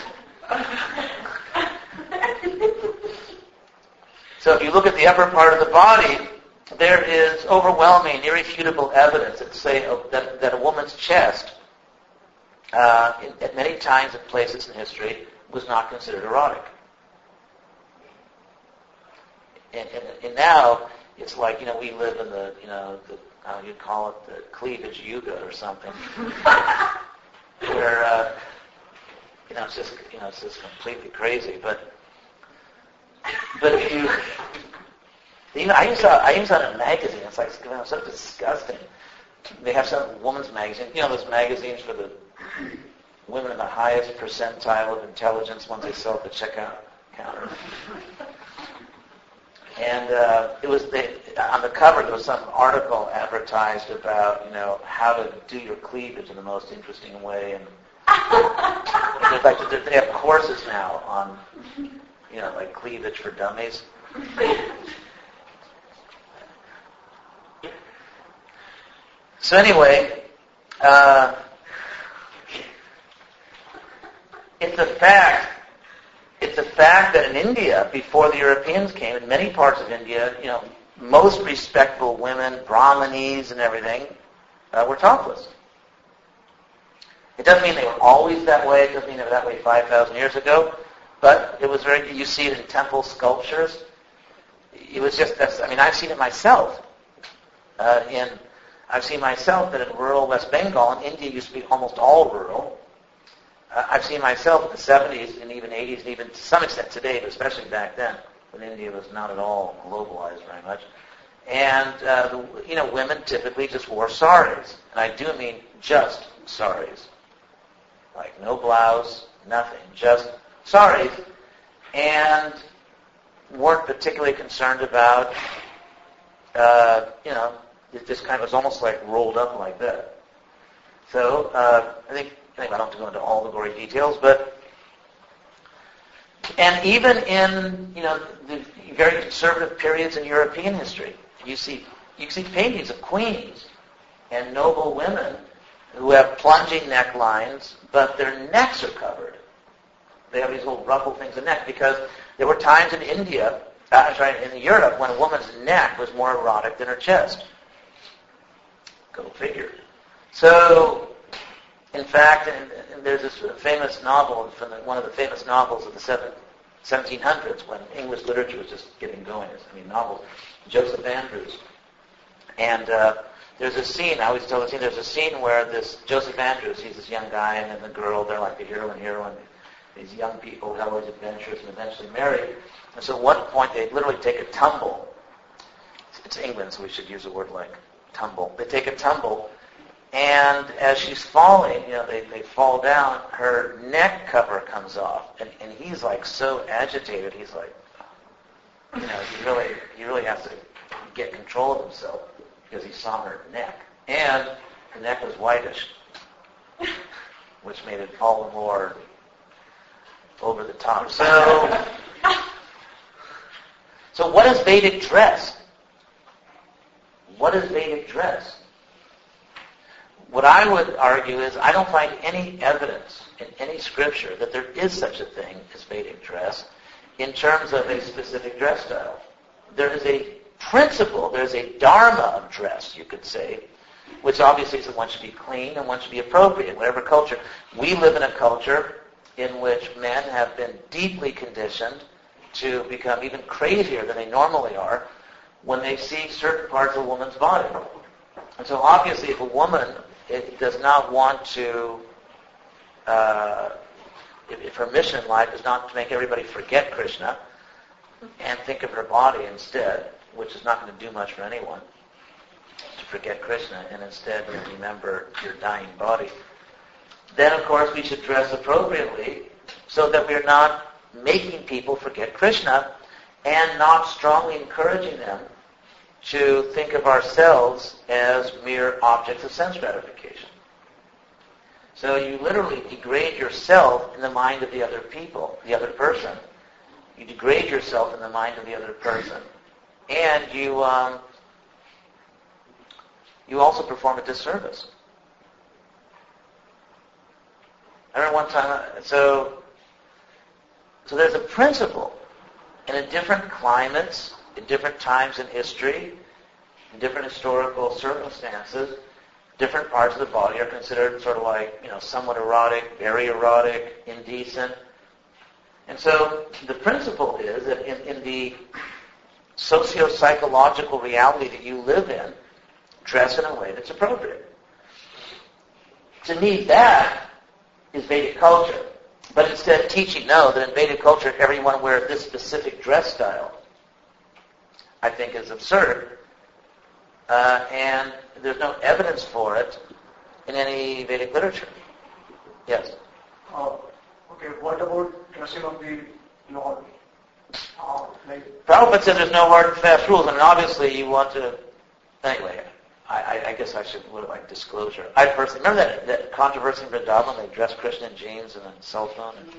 so if you look at the upper part of the body, there is overwhelming, irrefutable evidence that say uh, that, that a woman's chest, uh, in, at many times and places in history, was not considered erotic. And, and, and now it's like, you know, we live in the, you know, the, uh, you'd call it the cleavage yuga or something, where uh, you know it's just, you know, it's just completely crazy. But but if you You know, I used to, I used to on a magazine. It's like, you know, so disgusting. They have some woman's magazine. You know, those magazines for the women in the highest percentile of intelligence once they sell at the checkout counter. And uh, it was they, on the cover. There was some article advertised about, you know, how to do your cleavage in the most interesting way. And, and there's like they have courses now on, you know, like cleavage for dummies. So anyway, uh, it's a fact. It's a fact that in India, before the Europeans came, in many parts of India, you know, most respectable women, Brahmanis and everything, uh, were topless. It doesn't mean they were always that way. It doesn't mean they were that way five thousand years ago. But it was very, you see it in temple sculptures. It was just, that's, I mean, I've seen it myself. Uh, in, I've seen myself that in rural West Bengal, and India used to be almost all rural. Uh, I've seen myself in the seventies and even eighties and even to some extent today, but especially back then when India was not at all globalized very much. And, uh, the, you know, women typically just wore saris. And I do mean just saris. Like no blouse, nothing, just saris. And weren't particularly concerned about, uh, you know, it just kind of was almost like rolled up like that. So uh, I think, anyway, I don't have to go into all the gory details, but, and even in, you know, the very conservative periods in European history, you see, you see paintings of queens and noble women who have plunging necklines, but their necks are covered. They have these little ruffled things in the neck because there were times in India, uh, sorry, in Europe, when a woman's neck was more erotic than her chest. Go figure. So, in fact, and, and there's this famous novel from the, one of the famous novels of the seventeen hundreds when English literature was just getting going. I mean, novels. Joseph Andrews. And uh, there's a scene, I always tell the scene, there's a scene where this Joseph Andrews, he's this young guy, and then the girl, they're like the hero and heroine. These young people have all these adventures and eventually marry. And so at one point, they literally take a tumble. It's England, so we should use a word like tumble. They take a tumble, and as she's falling, you know, they, they fall down, her neck cover comes off, and, and he's like so agitated, he's like, you know, he really, he really has to get control of himself because he saw her neck. And the neck was whitish, which made it all the more over the top. So, so what is Vedic dress? What is Vedic dress? What I would argue is I don't find any evidence in any scripture that there is such a thing as Vedic dress in terms of a specific dress style. There is a principle, there's a dharma of dress, you could say, which obviously is that one should be clean and one should be appropriate, whatever culture. We live in a culture in which men have been deeply conditioned to become even crazier than they normally are when they see certain parts of a woman's body. And so obviously if a woman it does not want to, uh, if, if her mission in life is not to make everybody forget Krishna and think of her body instead, which is not going to do much for anyone, to forget Krishna and instead you know, remember your dying body, then of course we should dress appropriately so that we're not making people forget Krishna and not strongly encouraging them to think of ourselves as mere objects of sense gratification. So you literally degrade yourself in the mind of the other people, the other person. You degrade yourself in the mind of the other person. And you um, you also perform a disservice. I remember one time, so, so there's a principle, and in different climates, in different times in history, in different historical circumstances, different parts of the body are considered sort of like, you know, somewhat erotic, very erotic, indecent. And so the principle is that in, in the socio-psychological reality that you live in, dress in a way that's appropriate. To me, that is Vedic culture. But instead teaching, no, that in Vedic culture everyone wears this specific dress style, I think is absurd. Uh, and there's no evidence for it in any Vedic literature. Yes? Uh, okay, what about dressing of the Lord? Prabhupada says there's no hard and fast rules, and obviously you want to... Anyway, I, I, I guess I should would like disclosure. I personally... Remember that, that controversy in Vrindavan? They dressed Krishna in jeans and a cell phone? And,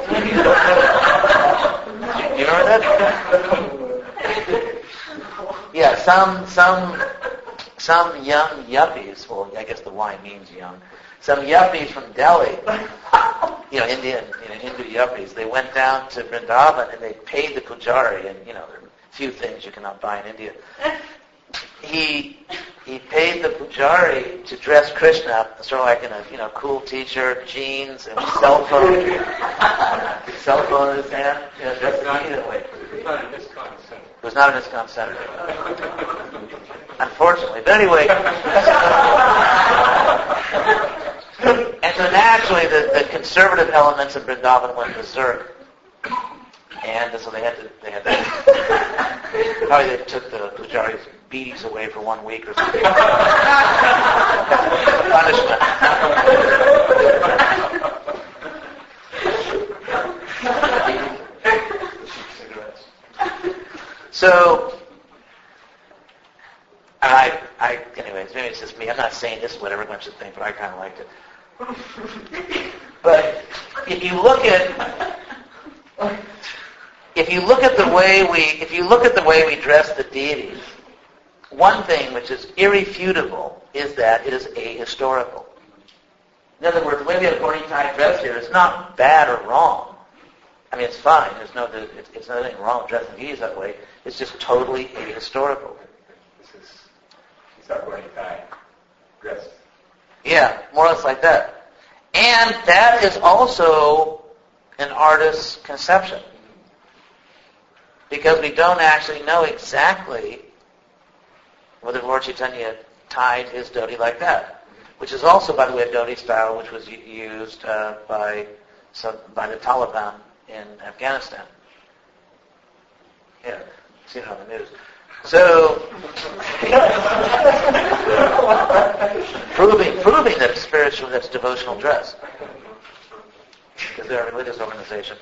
you remember that? Yeah, some some some young yuppies, well, I guess the Y means young, some yuppies from Delhi, you know, Indian, you know, Hindu yuppies, they went down to Vrindavan and they paid the pujari, and, you know, there are a few things you cannot buy in India. He he paid the pujari to dress Krishna up, sort of like in a, you know, cool t-shirt, jeans, and cell phone, cell phone in his hand, you know, dressed immediately. It's not in ISKCON Center. It was not an ISKCON Center. Unfortunately. But anyway. And so naturally the, the conservative elements of Vrindavan went berserk. And so they had to, they had to, probably they took the pujari's beatings away for one week or something. Punishment. So, I, I, anyways, maybe it's just me. I'm not saying this is what everyone should think, but I kind of liked it. But if you look at, if you look at the way we, if you look at the way we dress the deities, one thing which is irrefutable is that it is ahistorical. In other words, the way we have Gorni tie dress here is not bad or wrong. I mean, it's fine. There's no, it's, it's nothing wrong with dressing deities that way. It's just totally ahistorical. This is, he's not going to die dressed. Yeah, more or less like that. And that is also an artist's conception. Because we don't actually know exactly whether Lord Chaitanya tied his dhoti like that. Which is also, by the way, a dhoti style which was used uh, by some, by the Taliban in Afghanistan. Yeah, seen it on the news. So, proving proving that it's spiritual, that's devotional dress, because they're a religious organization.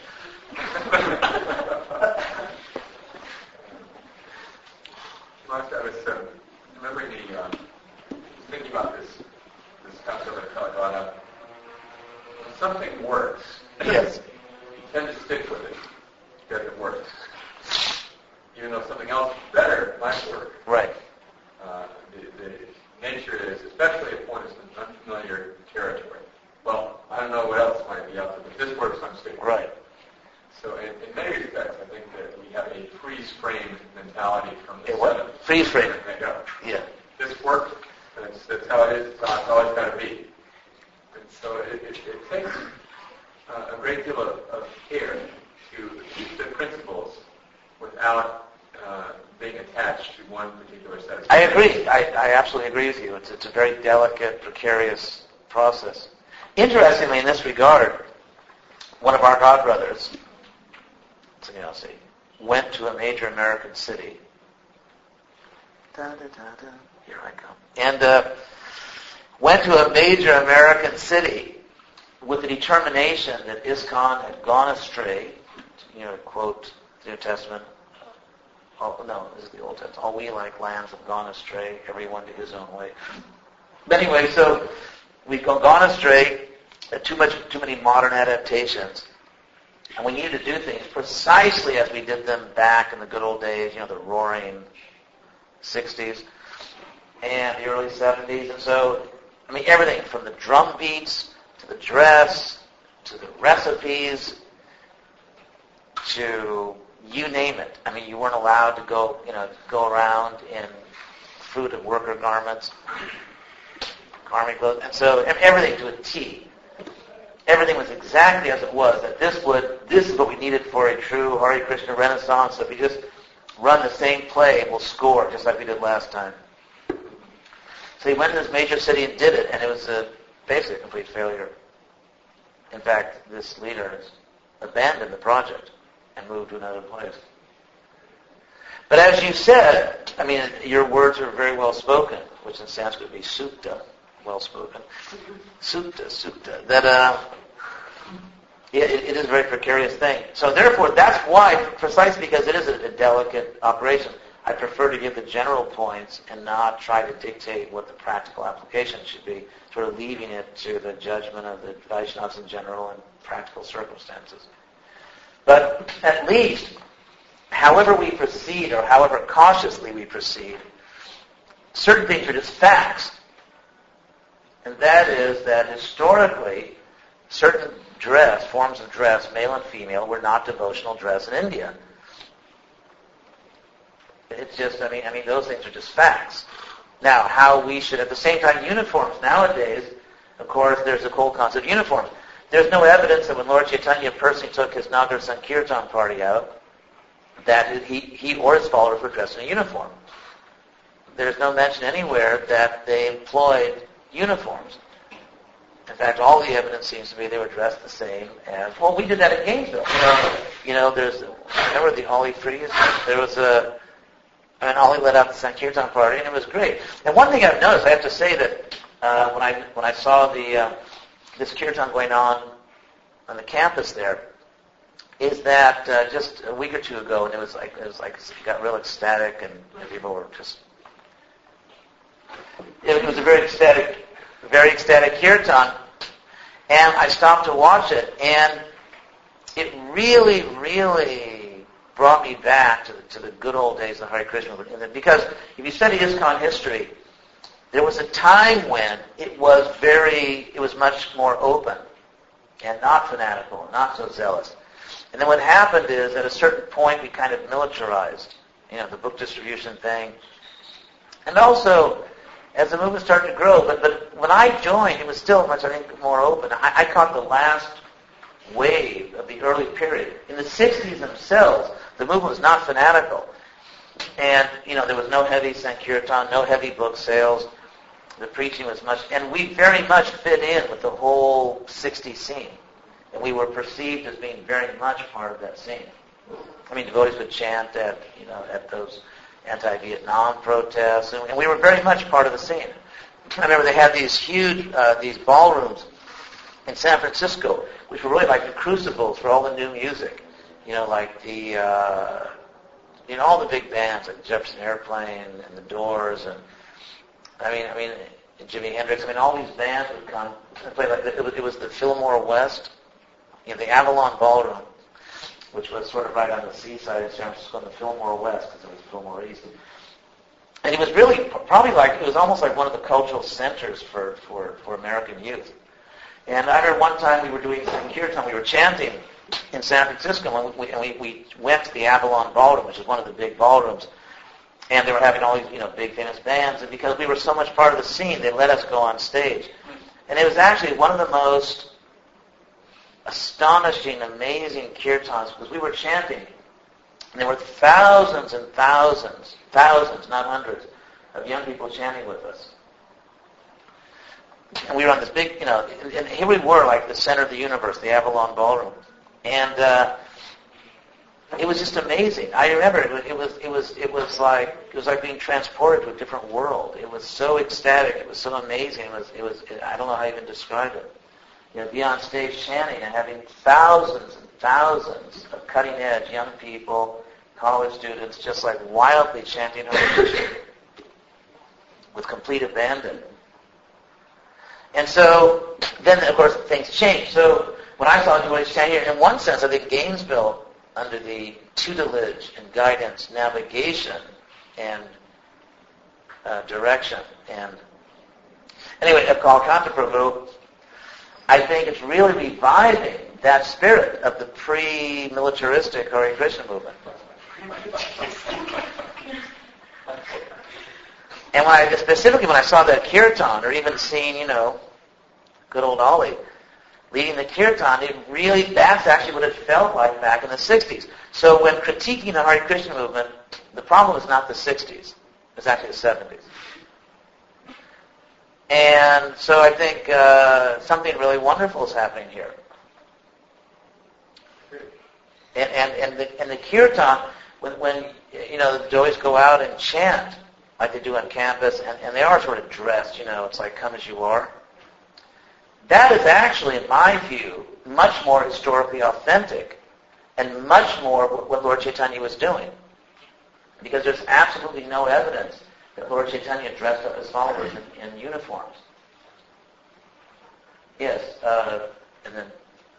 I was uh, remembering the uh, thinking about this this concept of Kalagana. When something works, Yes. you tend to stick with it because it works. Even though something else better might work. Right. Uh, the, the nature is, especially if one is in unfamiliar territory. Well, I don't know what else might be out there, but this works, I'm sticking with it. Right. So in, in many respects, I think that we have a freeze-frame mentality from the It what? seventies. Freeze frame. Yeah. Yeah. This works, and it's, that's how it is, it's how it's always got to be. And so it, it, it takes uh, a great deal of, of care to keep the principles without uh, being attached to one particular set of I agree. I, I absolutely agree with you. It's, it's a very delicate, precarious process. Interestingly, in this regard, one of our godbrothers, so, you know, see, went to a major American city. Da, da, da, da. Here I come. And uh, went to a major American city with the determination that ISKCON had gone astray, you know, quote the New Testament. Oh, no, this is the Old Testament. All we like lambs have gone astray, everyone to his own way. But anyway, so we've gone astray, uh, too much, too many modern adaptations, and we needed to do things precisely as we did them back in the good old days, you know, the roaring sixties and the early seventies. And so, I mean, everything from the drum beats to the dress to the recipes to you name it. I mean, you weren't allowed to go, you know, go around in fruit and worker garments, army clothes, and so everything to a T. Everything was exactly as it was. That this would, this is what we needed for a true Hare Krishna Renaissance. So if we just run the same play, we'll score just like we did last time. So he went to this major city and did it, and it was a, basically a complete failure. In fact, this leader abandoned the project and moved to another place. But as you said, I mean, your words are very well spoken, which in Sanskrit would be sutta, well spoken. Sutta, sutta. That uh, It, it is a very precarious thing. So therefore, that's why, precisely because it is a, a delicate operation, I prefer to give the general points and not try to dictate what the practical application should be, sort of leaving it to the judgment of the Vaishnavas in general and practical circumstances. But at least, however we proceed or however cautiously we proceed, certain things are just facts. And that is that historically, certain dress, forms of dress, male and female, were not devotional dress in India. It's just, I mean, I mean, those things are just facts. Now, how we should, at the same time, uniforms. Nowadays, of course, there's the whole concept of uniforms. There's no evidence that when Lord Chaitanya personally took his Nagar Sankirtan party out, that he, he or his followers were dressed in a uniform. There's no mention anywhere that they employed uniforms. In fact, all the evidence seems to be they were dressed the same as, well, we did that at Gainesville. You know, you know there's, remember the Ollie Freeze? There was a, I mean, Ollie led out the Sankirtan party, and it was great. And one thing I've noticed, I have to say that uh, when I when I saw the uh, this kirtan going on on the campus there, is that uh, just a week or two ago, and it was like it was like it got real ecstatic, and people were just. It was a very ecstatic, very ecstatic kirtan, and I stopped to watch it, and it really, really brought me back to the, to the good old days of the Hare Krishna movement. Because if you study ISKCON history, there was a time when it was very, it was much more open and not fanatical, not so zealous. And then what happened is, at a certain point, we kind of militarized, you know, the book distribution thing. And also, as the movement started to grow, but, but when I joined, it was still much, I think, more open. I, I caught the last wave of the early period. In the sixties themselves, the movement was not fanatical. And, you know, there was no heavy Sankirtan, no heavy book sales. The preaching was much, and we very much fit in with the whole sixties scene. And we were perceived as being very much part of that scene. I mean, devotees would chant at, you know, at those anti-Vietnam protests, and, and we were very much part of the scene. I remember they had these huge, uh, these ballrooms in San Francisco, which were really like the crucibles for all the new music. You know, like the, uh, you know, all the big bands, like Jefferson Airplane and the Doors, and I mean, I mean, Jimi Hendrix. I mean, all these bands would come and play. Like it was, it was the Fillmore West, you know, the Avalon Ballroom, which was sort of right on the seaside in San Francisco, and the Fillmore West, because it was Fillmore East. And it was really probably like, it was almost like one of the cultural centers for, for, for American youth. And I remember one time we were doing Sankirtan, we were chanting in San Francisco, and we, and we, we went to the Avalon Ballroom, which is one of the big ballrooms, and they were having all these, you know, big famous bands, and because we were so much part of the scene, they let us go on stage. And it was actually one of the most astonishing, amazing kirtans, because we were chanting, and there were thousands and thousands, thousands, not hundreds, of young people chanting with us. And we were on this big, you know, and here we were, like the center of the universe, the Avalon Ballroom. And uh, it was just amazing. I remember it was, it was, it was, it was like, it was like being transported to a different world. It was so ecstatic. It was so amazing. It was, it was, it, I don't know how to even describe it. You know, be on stage chanting and having thousands and thousands of cutting-edge young people, college students, just like wildly chanting Hare Krishna with complete abandon. And so, then of course things changed. So when I saw devotees chanting here, in one sense, I think Gainesville, under the tutelage and guidance, navigation, and uh, direction, and anyway, of Kalkanta Prabhu, I think it's really reviving that spirit of the pre-militaristic Hare Krishna movement. And when I, specifically when I saw that kirtan, or even seeing, you know, good old Ollie leading the kirtan, it really, that's actually what it felt like back in the sixties. So when critiquing the Hare Krishna movement, the problem is not the sixties. It's actually the seventies. And so I think uh, something really wonderful is happening here. And and and the, and the kirtan, when, when you know the devotees go out and chant like they do on campus, and, and they are sort of dressed, you know, it's like come as you are. That is actually, in my view, much more historically authentic and much more what Lord Chaitanya was doing. Because there's absolutely no evidence that Lord Chaitanya dressed up his followers in, in uniforms. Yes, uh, and then...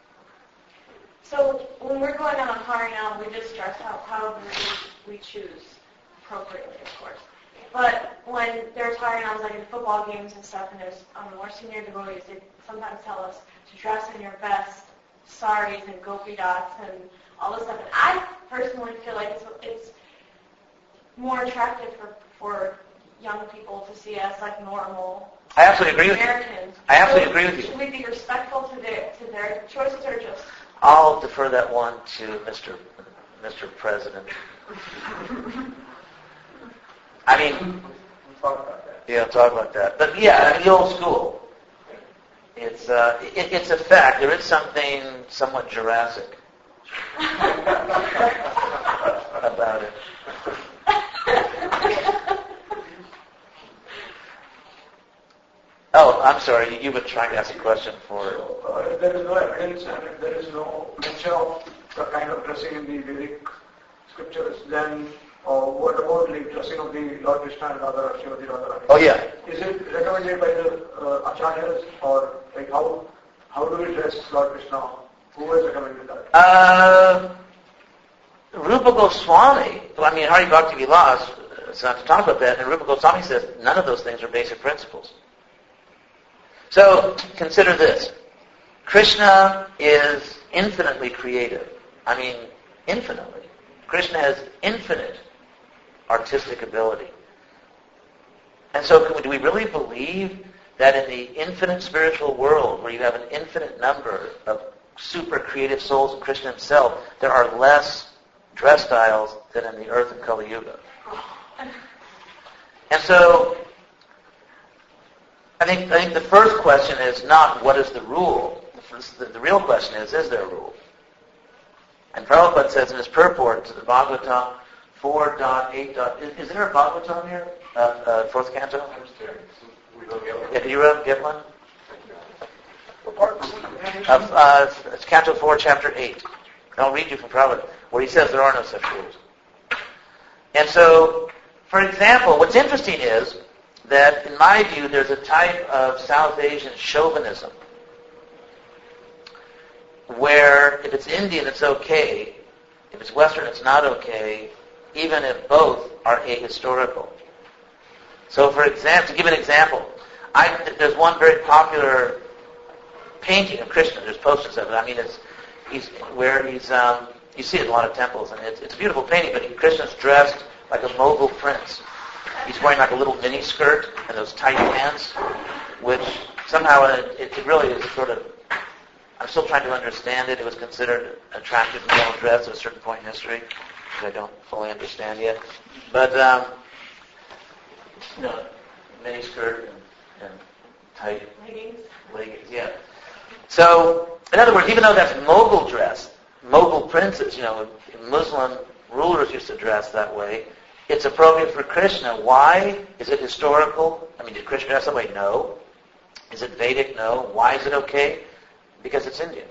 So when we're going on a Harinam, we just dress out however we, we choose, appropriately, of course. But when there's Harinams like in football games and stuff, and there's um, more senior devotees, they sometimes tell us to dress in your best saris and gopi dots and all this stuff. And I personally feel like it's, it's more attractive for, for young people to see us like normal I absolutely agree with Americans. you. I absolutely So agree with you. Should we be respectful to their to their choices, or just? I'll defer that one to Mister Mister President. I mean, We'll talk about that. yeah, talk about that. But yeah, I mean, the old school. It's uh, it, it's a fact. There is something somewhat Jurassic about it. Oh, I'm sorry. You've been trying to ask a question for. Uh, if there is no evidence and if there is no mention of the kind of dressing in the Vedic scriptures, then uh, what about like dressing of the Lord Krishna and Radha Shivaji Radharani? Oh yeah. Is it recommended by the uh, acharyas, or like how how do we dress Lord Krishna? Who has recommended that? Uh, Rupa Goswami. I mean, Hari Bhakti Vilas. It's not to talk about that. And Rupa Goswami says none of those things are basic principles. So consider this. Krishna is infinitely creative. I mean, infinitely. Krishna has infinite artistic ability. And so can we, do we really believe that in the infinite spiritual world, where you have an infinite number of super creative souls in Krishna himself, there are less dress styles than in the earth of Kali Yuga? And so I think, I think the first question is not what is the rule. The, first, the, the real question is, is there a rule? And Prabhupada says in his purport to the Bhagavatam four point eight. Is, is there a Bhagavatam here? Uh, uh, fourth canto? We don't get one. Yeah, do you uh, get one? Of, uh, it's Canto four, Chapter eight. And I'll read you from Prabhupada, where he says there are no such rules. And so, for example, what's interesting is that, in my view, there's a type of South Asian chauvinism where if it's Indian, it's okay. If it's Western, it's not okay, even if both are ahistorical. So, for example, to give an example, I, there's one very popular painting of Krishna. There's posters of it. I mean, it's he's where he's um, you see it in a lot of temples, and it's, it's a beautiful painting. But Krishna's dressed like a Mughal prince. He's wearing like a little mini skirt and those tight pants, which somehow it, it really is sort of. I'm still trying to understand it. It was considered attractive male dress at a certain point in history, which I don't fully understand yet. But um, you know, mini skirt and, and tight Leggings. leggings, yeah. So, in other words, even though that's Mughal dress, Mughal princes, you know, Muslim rulers used to dress that way, it's appropriate for Krishna. Why? Is it historical? I mean, did Krishna dress that way? No. Is it Vedic? No. Why is it okay? Because it's Indian.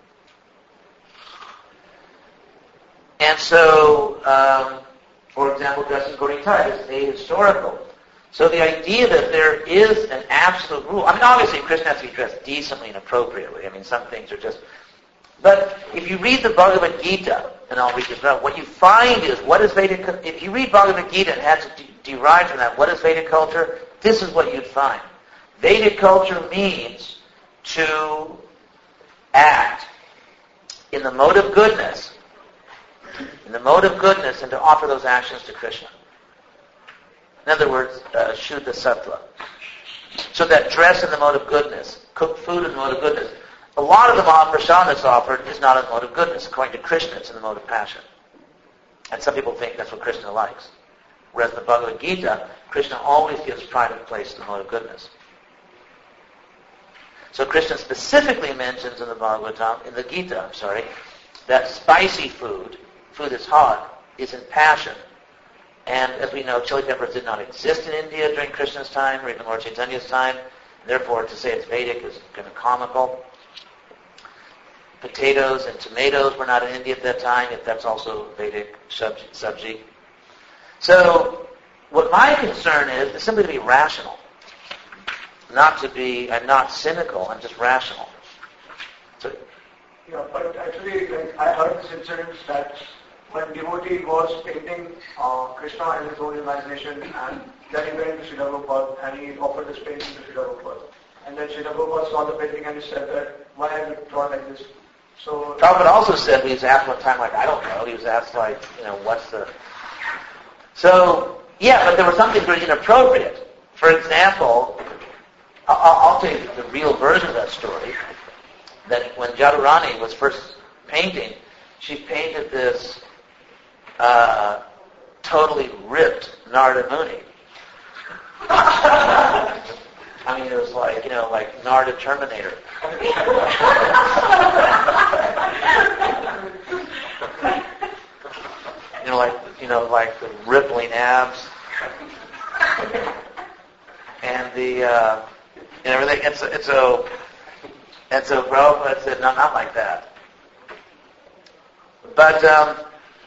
And so, um, for example, dressing according to type is ahistorical. So the idea that there is an absolute rule, I mean, obviously Krishna has to be dressed decently and appropriately. I mean, some things are just... But if you read the Bhagavad Gita, and I'll read this now, what you find is, what is Vedic... If you read Bhagavad Gita and had to de- derive from that, what is Vedic culture? This is what you'd find. Vedic culture means to act in the mode of goodness, in the mode of goodness, and to offer those actions to Krishna. In other words, uh, Shuddha Sattva. So that dress in the mode of goodness, cook food in the mode of goodness. A lot of the Mahaprasad that's offered is not in the mode of goodness. According to Krishna, it's in the mode of passion. And some people think that's what Krishna likes. Whereas in the Bhagavad Gita, Krishna always gives pride of place to the mode of goodness. So Krishna specifically mentions in the Bhagavatam, in the Gita, I'm sorry, that spicy food, food that's hot, is in passion. And as we know, chili peppers did not exist in India during Krishna's time, or even Lord Chaitanya's time. Therefore, to say it's Vedic is kind of comical. Potatoes and tomatoes were not in India at that time, yet that's also Vedic sabji. So, what my concern is, is simply to be rational. Not to be, I'm not cynical, I'm just rational. So, yeah, but actually, like, I heard this incident that when devotee was painting uh, Krishna in his own imagination, and then he went to Srila Prabhupada and he offered this painting to Srila Prabhupada. And then Srila Prabhupada saw the painting and he said that, why have you drawn like this? So Prabhupada also said, he was asked one time, like, I don't know, he was asked, like, you know, what's the... So, yeah, but there was something very inappropriate. For example, I'll, I'll tell you the real version of that story, that when Jadurani was first painting, she painted this uh, totally ripped Narada Muni. I mean, it was like, you know, like Narada Terminator. You know, like, you know, like the rippling abs. And the, uh, and everything. And so, and so, and so Prabhupada said, no, not like that. But, um,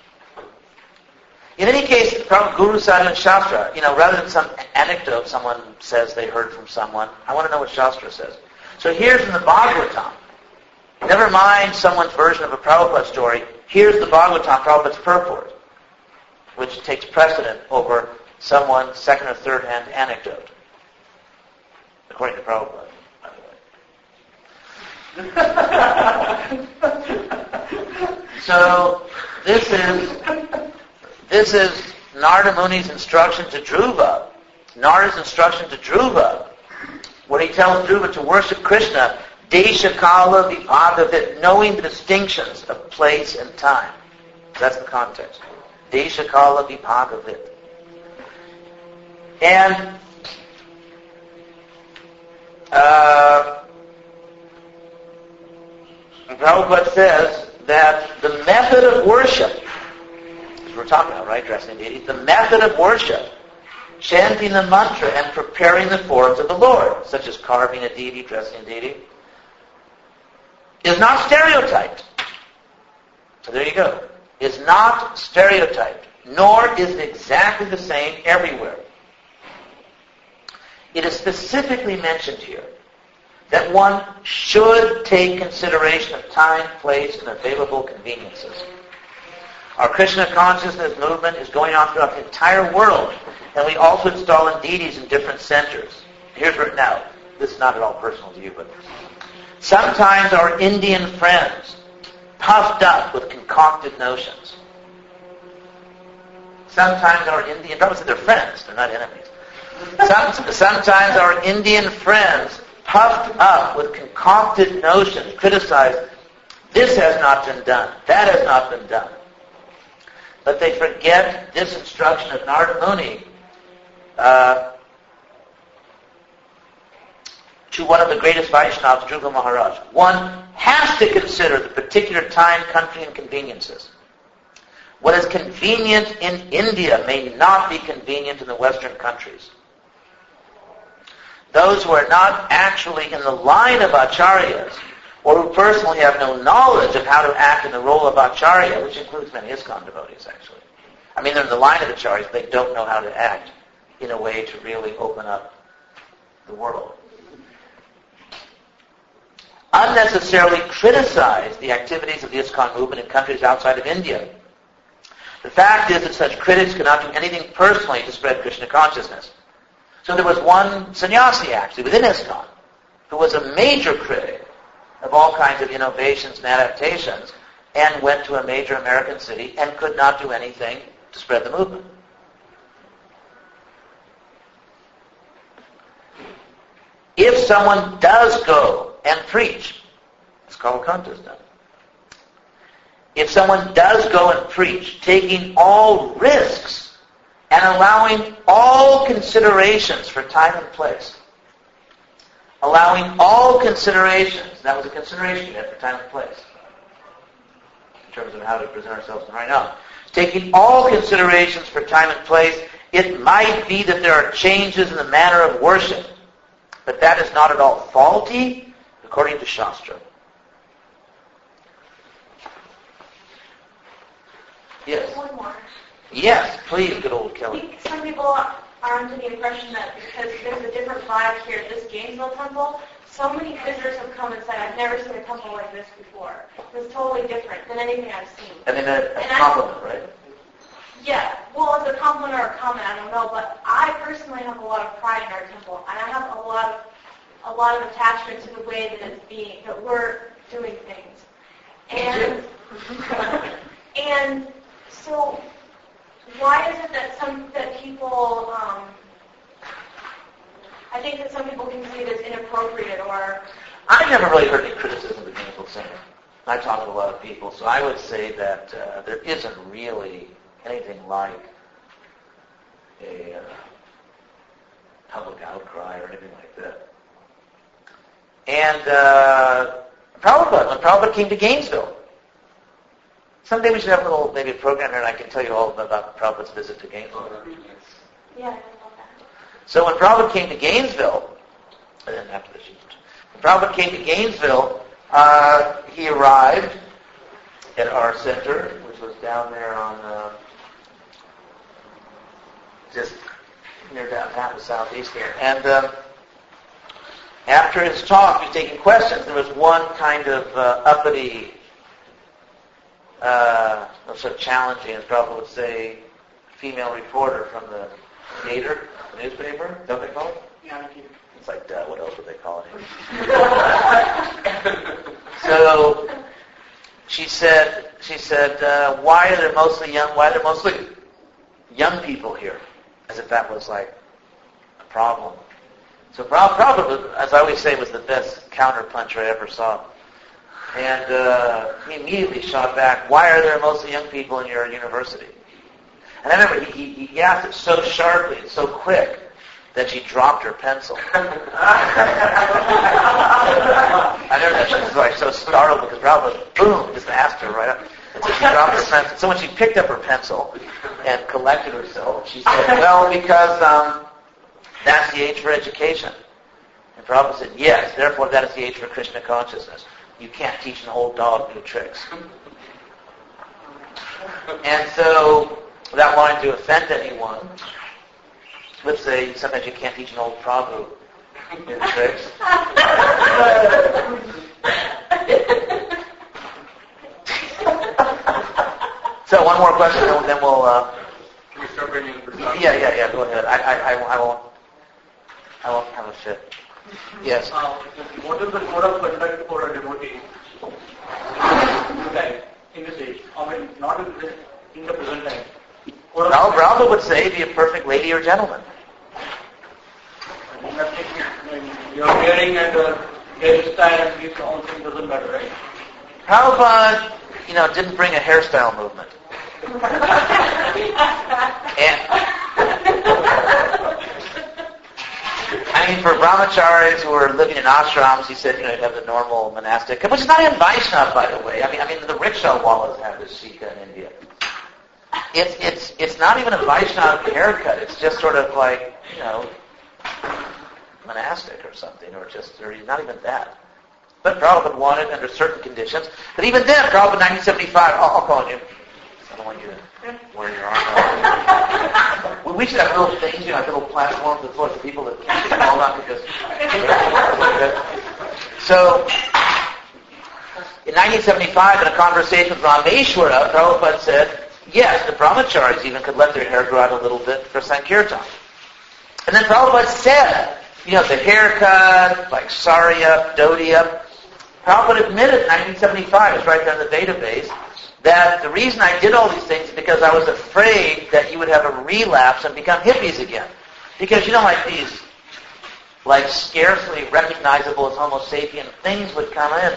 in any case, from Guru, Sadhu, and Shastra, you know, rather than some anecdote someone says they heard from someone, I want to know what Shastra says. So here's in the Bhagavatam. Never mind someone's version of a Prabhupada story. Here's the Bhagavatam, Prabhupada's purport, which takes precedent over someone's second or third hand anecdote, according to Prabhupada, by the way. So this is this is Narada Muni's instruction to Dhruva. Narada's instruction to Dhruva, where he tells Dhruva to worship Krishna, Desha Kala Vibhagavit, knowing the distinctions of place and time. That's the context. Desha Kala Vibhagavit. And uh, Prabhupada says that the method of worship, as we're talking about, right, dressing deities, the method of worship, chanting the mantra and preparing the forms of the Lord, such as carving a deity, dressing a deity, is not stereotyped. So there you go. Is not stereotyped, nor is it exactly the same everywhere. It is specifically mentioned here that one should take consideration of time, place, and available conveniences. Our Krishna consciousness movement is going on throughout the entire world, and we also install deities in different centers. Here's written out. This is not at all personal to you, but sometimes our Indian friends, puffed up with concocted notions. Sometimes our Indian, probably they're friends, they're not enemies. Some, sometimes our Indian friends, puffed up with concocted notions, criticize, this has not been done, that has not been done. But they forget this instruction of Narada Muni uh, to one of the greatest Vaishnavas, Dhruva Maharaj. One has to consider the particular time, country, and conveniences. What is convenient in India may not be convenient in the Western countries. Those who are not actually in the line of acharyas, or who personally have no knowledge of how to act in the role of acharya, which includes many ISKCON devotees, actually. I mean, they're in the line of acharyas, they don't know how to act in a way to really open up the world. Unnecessarily criticize the activities of the ISKCON movement in countries outside of India. The fact is that such critics cannot do anything personally to spread Krishna consciousness. So there was one sannyasi, actually, within ISKCON, who was a major critic of all kinds of innovations and adaptations, and went to a major American city and could not do anything to spread the movement. If someone does go and preach, as Kalakanta has done, if someone does go and preach, taking all risks and allowing all considerations for time and place, allowing all considerations, that was a consideration yet for time and place, in terms of how to present ourselves right now, taking all considerations for time and place, it might be that there are changes in the manner of worship But that is not at all faulty, according to Shastra. Yes. One more. Yes, please, good old I Kelly. think some people are under the impression that because there's a different vibe here at this Gainesville temple, so many visitors have come and said, I've never seen a temple like this before. It's totally different than anything I've seen. I mean, a, a And I- compliment, right? Yeah, well, it's a compliment or a comment, I don't know, but I personally have a lot of pride in our temple, and I have a lot of a lot of attachment to the way that it's being, that we're doing things. And and so, why is it that some that people? Um, I think that some people can see it as inappropriate, or I've never really heard any criticism of the Gainesville Center. I talk to a lot of people, so I would say that uh, there isn't really anything like a uh, public outcry or anything like that. And uh, Prabhupada, when Prabhupada came to Gainesville, someday we should have a little, maybe a program here and I can tell you all about Prabhupada's visit to Gainesville. yeah, I don't know that. So when Prabhupada came to Gainesville, and then after this, when Prabhupada came to Gainesville, uh, he arrived at our center, which was down there on uh, just near downtown, the southeast here. And um, after his talk, he was taking questions. There was one kind of uh, uppity, uh, sort of challenging, as Prabhupada would say, female reporter from the Gator, the newspaper. Is that what they call it? Yeah, It's like, uh, what else would they call it? So she said, she said, uh, why are there mostly young? Why are there mostly young people here? As if that was like a problem. So Prabhupada, as I always say, was the best counterpuncher I ever saw. And uh, he immediately shot back, why are there mostly young people in your university? And I remember he, he, he asked it so sharply and so quick that she dropped her pencil. I remember that she was like so startled because Prabhupada, boom, just asked her right up. And so she dropped her pencil. So when she picked up her pencil and collected herself, she said, well, because um, that's the age for education. And Prabhupada said, yes, therefore that is the age for Krishna consciousness. You can't teach an old dog new tricks. And so, without wanting to offend anyone, let's say sometimes you can't teach an old Prabhu new tricks. So one more question, and then we'll... Uh, Can we start bringing in Prasad? yeah, yeah, yeah, go ahead. I, I, I, I won't... I won't have a fit. Yes. Uh, what is the code of conduct for a devotee in this age? I mean, not in, this, in the present time. Code of No, conduct- Prabhupada would say be a perfect lady or gentleman. Nothing, I mean, your hearing and uh, hairstyle and these all things doesn't matter, right? Prabhupada, you know, didn't bring a hairstyle movement. And, I mean, for brahmacharis who are living in ashrams, he said, you know, you'd have the normal monastic, which is not in Vaishnava, by the way. I mean, I mean, the rickshaw wallahs have this shika in India. It's it's it's not even a Vaishnava haircut. It's just sort of like, you know, monastic or something, or just, or not even that. But Prabhupada wanted under certain conditions. But even then, Prabhupada in nineteen seventy-five, I'll, I'll call on you. I don't want you to wear your arm out. We- We should have little things, you know, like little platforms that for the people that can't see all that because. So, in nineteen seventy-five, in a conversation with Rameshwara, Prabhupada said, yes, the brahmacharis even could let their hair grow out a little bit for Sankirtan. And then Prabhupada said, you know, the haircut, like sari up, dhoti up. Prabhupada admitted in nineteen seventy-five, it's right there in the database, that the reason I did all these things is because I was afraid that you would have a relapse and become hippies again. Because, you know, like these, like scarcely recognizable as Homo sapien things would come in.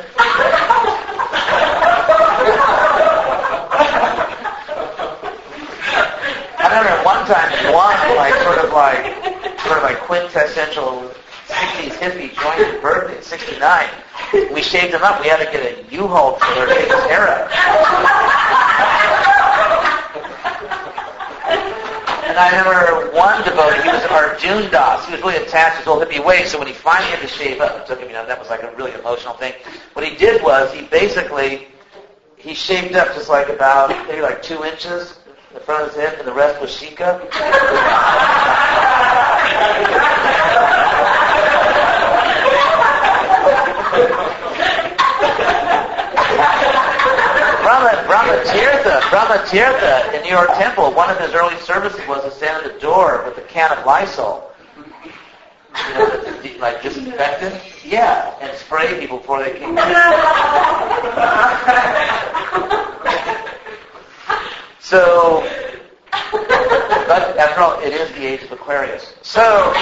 I remember one time in one, like, sort of like, sort of like quintessential sixties hippie joined his birthday at sixty-nine. We shaved him up. We had to get a U-Haul trailer to take his hair out. And I remember one devotee, he was Arjun Das. He was really attached to his old hippie ways, so when he finally had to shave up, it took him, you know, that was like a really emotional thing. What he did was, he basically, he shaved up just like about, maybe like two inches in the front of his head, and the rest was shika. Brahma, Brahmatirtha, Brahmatirtha in New York Temple, one of his early services was to stand at the door with a can of Lysol. You know, that's de- like disinfectant? Yeah, and spray people before they came in. So, but after all, it is the age of Aquarius. So,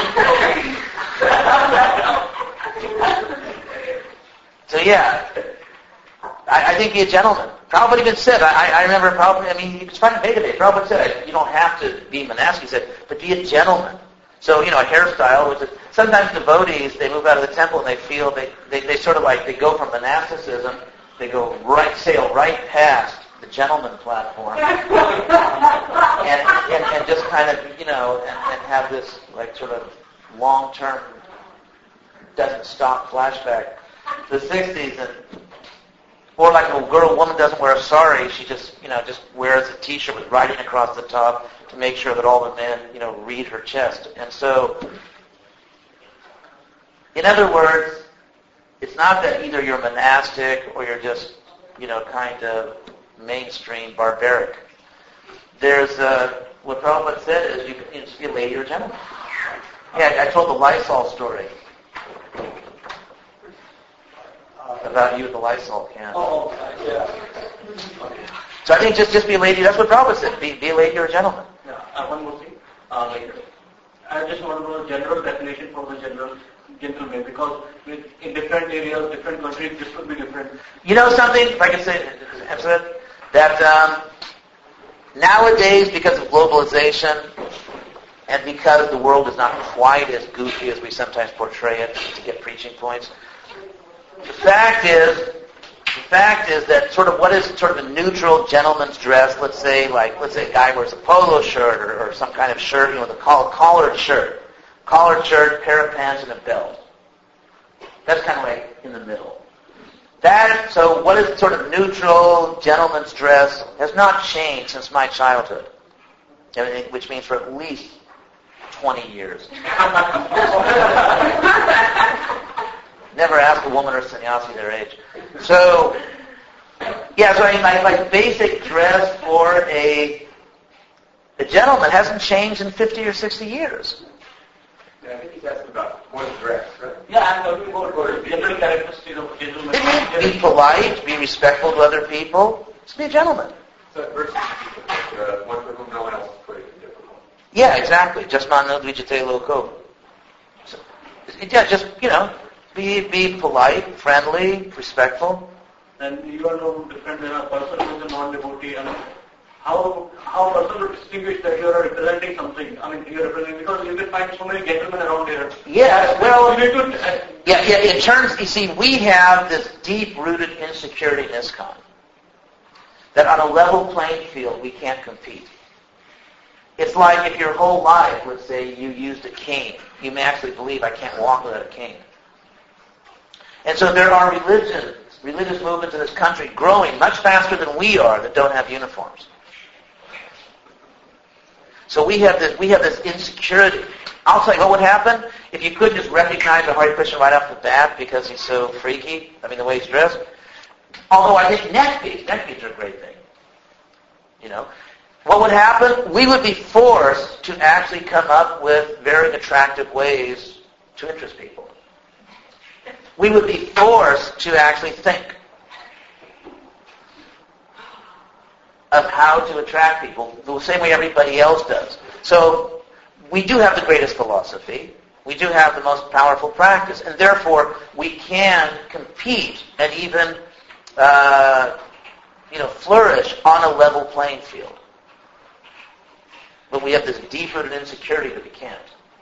so yeah, I, I think be a gentleman. Prabhupada even said, I, I remember Prabhupada, I mean, it's fine to make it. Prabhupada said, you don't have to be monastic. He said, but be a gentleman. So, you know, a hairstyle, which is, sometimes devotees, they move out of the temple and they feel, they, they, they sort of like, they go from monasticism, they go right, sail right past the gentleman platform, and, and, and just kind of, you know, and, and have this, like, sort of long-term, doesn't stop flashback to the sixties, and or like a girl, woman doesn't wear a sari, she just, you know, just wears a t-shirt with writing across the top to make sure that all the men, you know, read her chest. And so, in other words, it's not that either you're monastic or you're just, you know, kind of mainstream barbaric. There's, uh, what Prabhupada said is you can just be a lady or a gentleman. Yeah, I told the Lysol story. About you with the Lysol can. Oh, yeah. So I think just, just be a lady. That's what Prabhupada said. Be, be a lady or a gentleman. Yeah. Uh, one more thing. Uh, like, I just want to know a general definition for the general gentleman, because with, in different areas, different countries, this could be different. You know something? If I can say, answer it, that um, nowadays, because of globalization and because the world is not quite as goofy as we sometimes portray it to get preaching points, the fact is, the fact is that sort of what is sort of a neutral gentleman's dress, let's say like, let's say a guy wears a polo shirt or, or some kind of shirt, you know, with a coll- collared shirt. Collared shirt, pair of pants, and a belt. That's kind of like in the middle. That, so what is sort of neutral gentleman's dress has not changed since my childhood, which means for at least twenty years. Never ask a woman or sannyasi their age. So, yeah, so I mean, my, my basic dress for a, a gentleman hasn't changed in fifty or sixty years. Yeah, I think he's asking about one's dress, right? Yeah, I'm talking about general characteristics of gentlemen. It means be polite, be respectful to other people. Just be a gentleman. So versus uh, one for whom no one else is putting it difficult. Yeah, exactly. Just man no dvijate loco. So, yeah, just, you know, be be polite, friendly, respectful. And you are no different than a person who is a non-devotee. I mean, how how a person will distinguish that you are representing something? I mean, you are representing, because you can find so many gentlemen around here. Yes, well, you need to, uh, yeah, yeah. In terms, you see, we have this deep-rooted insecurity in ISKCON that on a level playing field we can't compete. It's like if your whole life, let's say, you used a cane, you may actually believe I can't walk without a cane. And so there are religions, religious movements in this country growing much faster than we are that don't have uniforms. So we have this, we have this insecurity. I'll tell you what would happen if you could just recognize a Hare Krishna right off the bat because he's so freaky. I mean, the way he's dressed. Although I think neck beads, neck beads are a great thing. You know, what would happen? We would be forced to actually come up with very attractive ways to interest people. We would be forced to actually think of how to attract people the same way everybody else does. So we do have the greatest philosophy. We do have the most powerful practice. And therefore, we can compete and even, uh, you know, flourish on a level playing field. But we have this deep-rooted insecurity that we can't.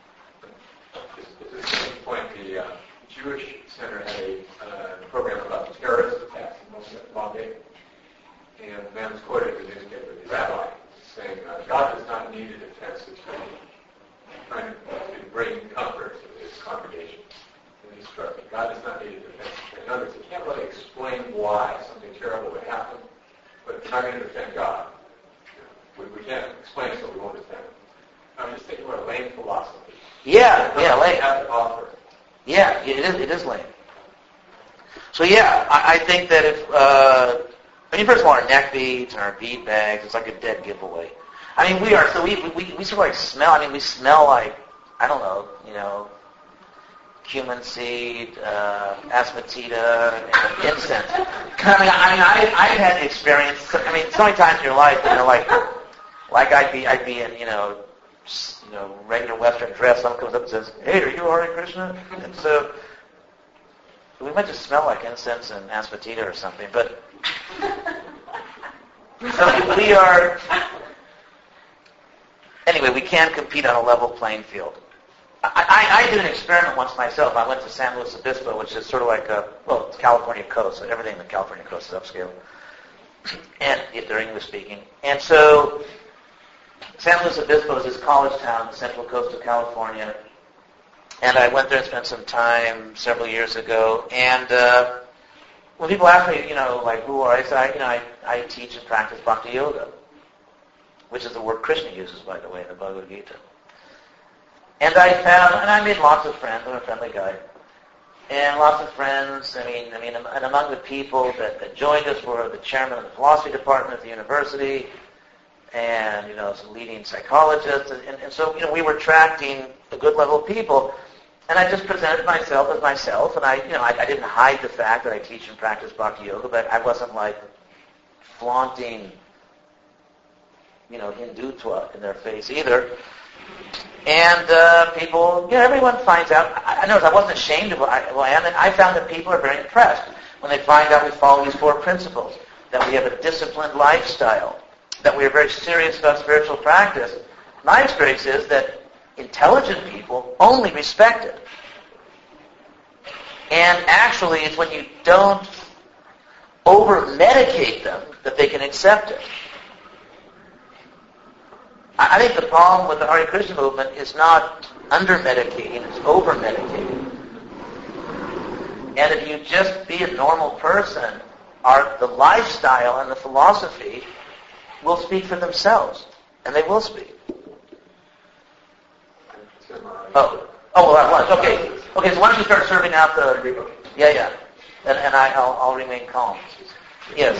At the same point, the uh, Jewish Center had a uh, program about terrorist attacks in Bombay. And the man was quoted in the newspaper, the rabbi saying uh, God does not need a defense attorney trying to bring comfort to his congregation and instruction. God does not need a defense attorney. In other words, he can't really explain why something terrible would happen, but we're not going to defend God. We, we can't explain it, so we won't defend him. I'm just thinking about lame philosophy. Yeah, yeah, lame. Have to offer. Yeah, it is, it is lame. So yeah, I, I think that if, uh, I mean, first of all, our neck beads and our bead bags, it's like a dead giveaway. I mean, we are, so we, we, we sort of like smell, I mean, we smell like, I don't know, you know, cumin seed, uh, asmatida, and incense. I mean, I mean, I, I've had the experience, I mean, so many times in your life, you know, like, like I'd be, I'd be in, you know, you know, regular Western dress, someone comes up and says, "Hey, are you Hare Krishna?" And so we might just smell like incense and asmatida or something, but so we are, anyway, we can compete on a level playing field. I, I, I did an experiment once myself. I went to San Luis Obispo, which is sort of like a, well, it's California coast, so everything in the California coast is upscale, and if they're English speaking. And so San Luis Obispo is this college town on the central coast of California, and I went there and spent some time several years ago. And uh, when people ask me, you know, like, who are I? I say, I, you know, I, I teach and practice Bhakti Yoga, which is the word Krishna uses, by the way, in the Bhagavad Gita. And I found, and I made lots of friends. I'm a friendly guy, and lots of friends. I mean, I mean, and among the people that, that joined us were the chairman of the philosophy department at the university, and, you know, some leading psychologists, and, and, and so, you know, we were attracting a good level of people. And I just presented myself as myself, and I, you know, I, I didn't hide the fact that I teach and practice Bhakti Yoga, but I wasn't like flaunting, you know, Hindutva in their face either. And uh, people, you know, everyone finds out. I, I noticed I wasn't ashamed of who I, who I am, and I found that people are very impressed when they find out we follow these four principles, that we have a disciplined lifestyle, that we are very serious about spiritual practice. My experience is that intelligent people only respect it. And actually, it's when you don't over-medicate them that they can accept it. I think the problem with the Hare Krishna movement is not under-medicating, it's over-medicating. And if you just be a normal person, our, the lifestyle and the philosophy will speak for themselves. And they will speak. Oh, oh, well, that was. Okay. Okay, so why don't you start serving out the... Yeah, yeah. And, and I, I'll, I'll remain calm. Yes.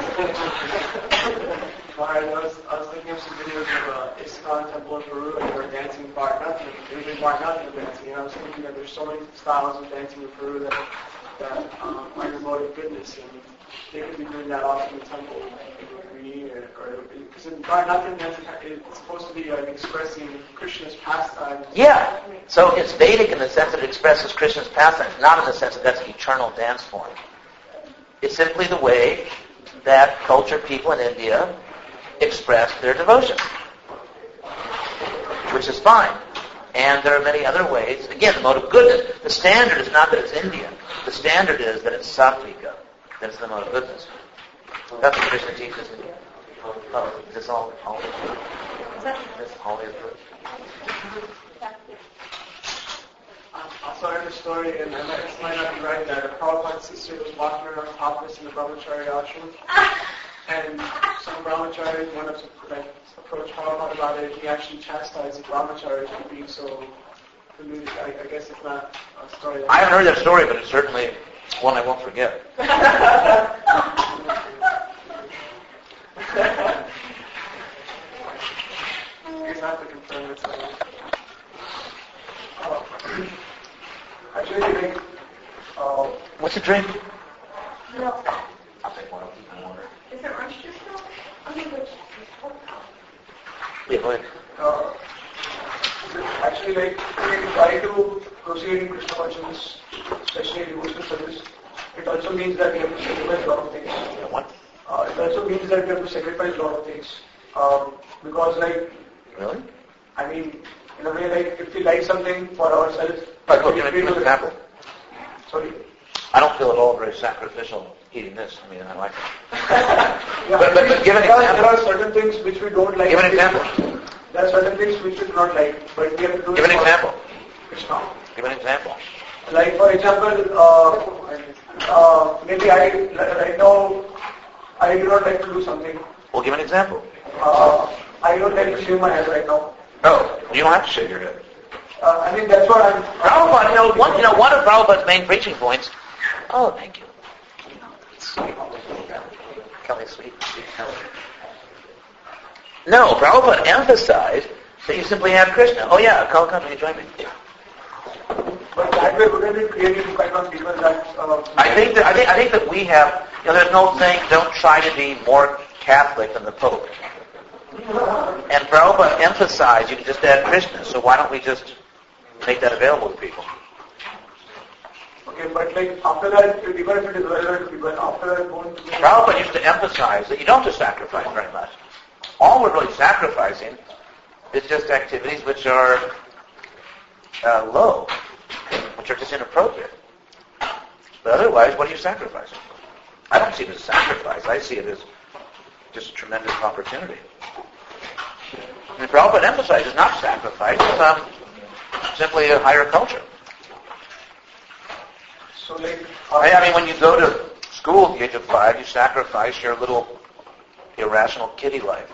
Maharaj, I was, I was looking at some videos of uh, ISKCON temple in Peru, and they were dancing Bharatanatyam. They were doing Bharatanatyam dancing, and I was thinking that there's so many styles of dancing in Peru that, that um, are your mode of goodness, and they could be doing that off in the temple, or because in Bharatanatyam dancing, it's supposed to be like expressing Krishna's pastimes. Yeah. So it's Vedic in the sense that it expresses Krishna's pastimes, not in the sense that that's an eternal dance form. It's simply the way that cultured people in India express their devotion, which is fine. And there are many other ways. Again, the mode of goodness. The standard is not that it's Indian. The standard is that it's Sattvika. That it's the mode of goodness. That's what Krishna teaches. Oh, is this all all is this all is good? I saw in the story, and it might not be right, that a Prabhupada's sister was walking around topless in the Brahmachari ashram, and some Brahmacharis went up to like, approach Prabhupada about it. He actually chastised the Brahmacharis for being so polluted. I, I guess it's not a story. I haven't heard that story, but it's certainly one I won't forget. I guess I have to confirm it. So. Uh, actually, like, uh, What's the drink? No. I'll take one. I'll keep my order. Is it orange juice now? Okay, which? Yeah, go ahead. uh, actually, like, when you try to proceed in Krishna consciousness, especially in devotional service, it also means that we have to sacrifice a lot of things. What? Uh, it also means that we have to sacrifice a lot of things. Um, because, like, Really? I mean, in a way, like, if we like something for ourselves, Like, look, we give me feel an example. Sorry. I don't feel at all very sacrificial eating this. I mean, I like it. Yeah, But, but, but give an there are- example. There are certain things which we don't like. Give an example. There are certain things which we do not like, but we have to do Give it an for example. Krishna. Give an example. Like for example, uh, uh, maybe I right now I do not like to do something. Well, give an example. Uh, I don't like to shave my head right now. Oh, you don't have to shave your head. Uh, I mean that's what I'm. Prabhupada, you know, one, you know, one of Prabhupada's main preaching points. Oh, thank you. Kelly, sweet, sweet Kelly. No, Prabhupada emphasized that you simply have Krishna. Oh yeah, come, come, and join me. But that way wouldn't it create an impact on people that? Uh, I think that I think I think that we have. You know, there's no saying don't try to be more Catholic than the Pope. And Prabhupada emphasized you can just add Krishna. So why don't we just make that available to people? Okay, but like after that, even if it is relevant to people, after that, won't. Prabhupada used to emphasize that you don't have to sacrifice very much. All we're really sacrificing is just activities which are uh, low, which are just inappropriate. But otherwise, what are you sacrificing? I don't see it as a sacrifice. I see it as just a tremendous opportunity. And Prabhupada emphasizes not sacrifice, it's um, simply a higher culture. So like, I mean, when you go to school at the age of five, you sacrifice your little irrational kiddie life.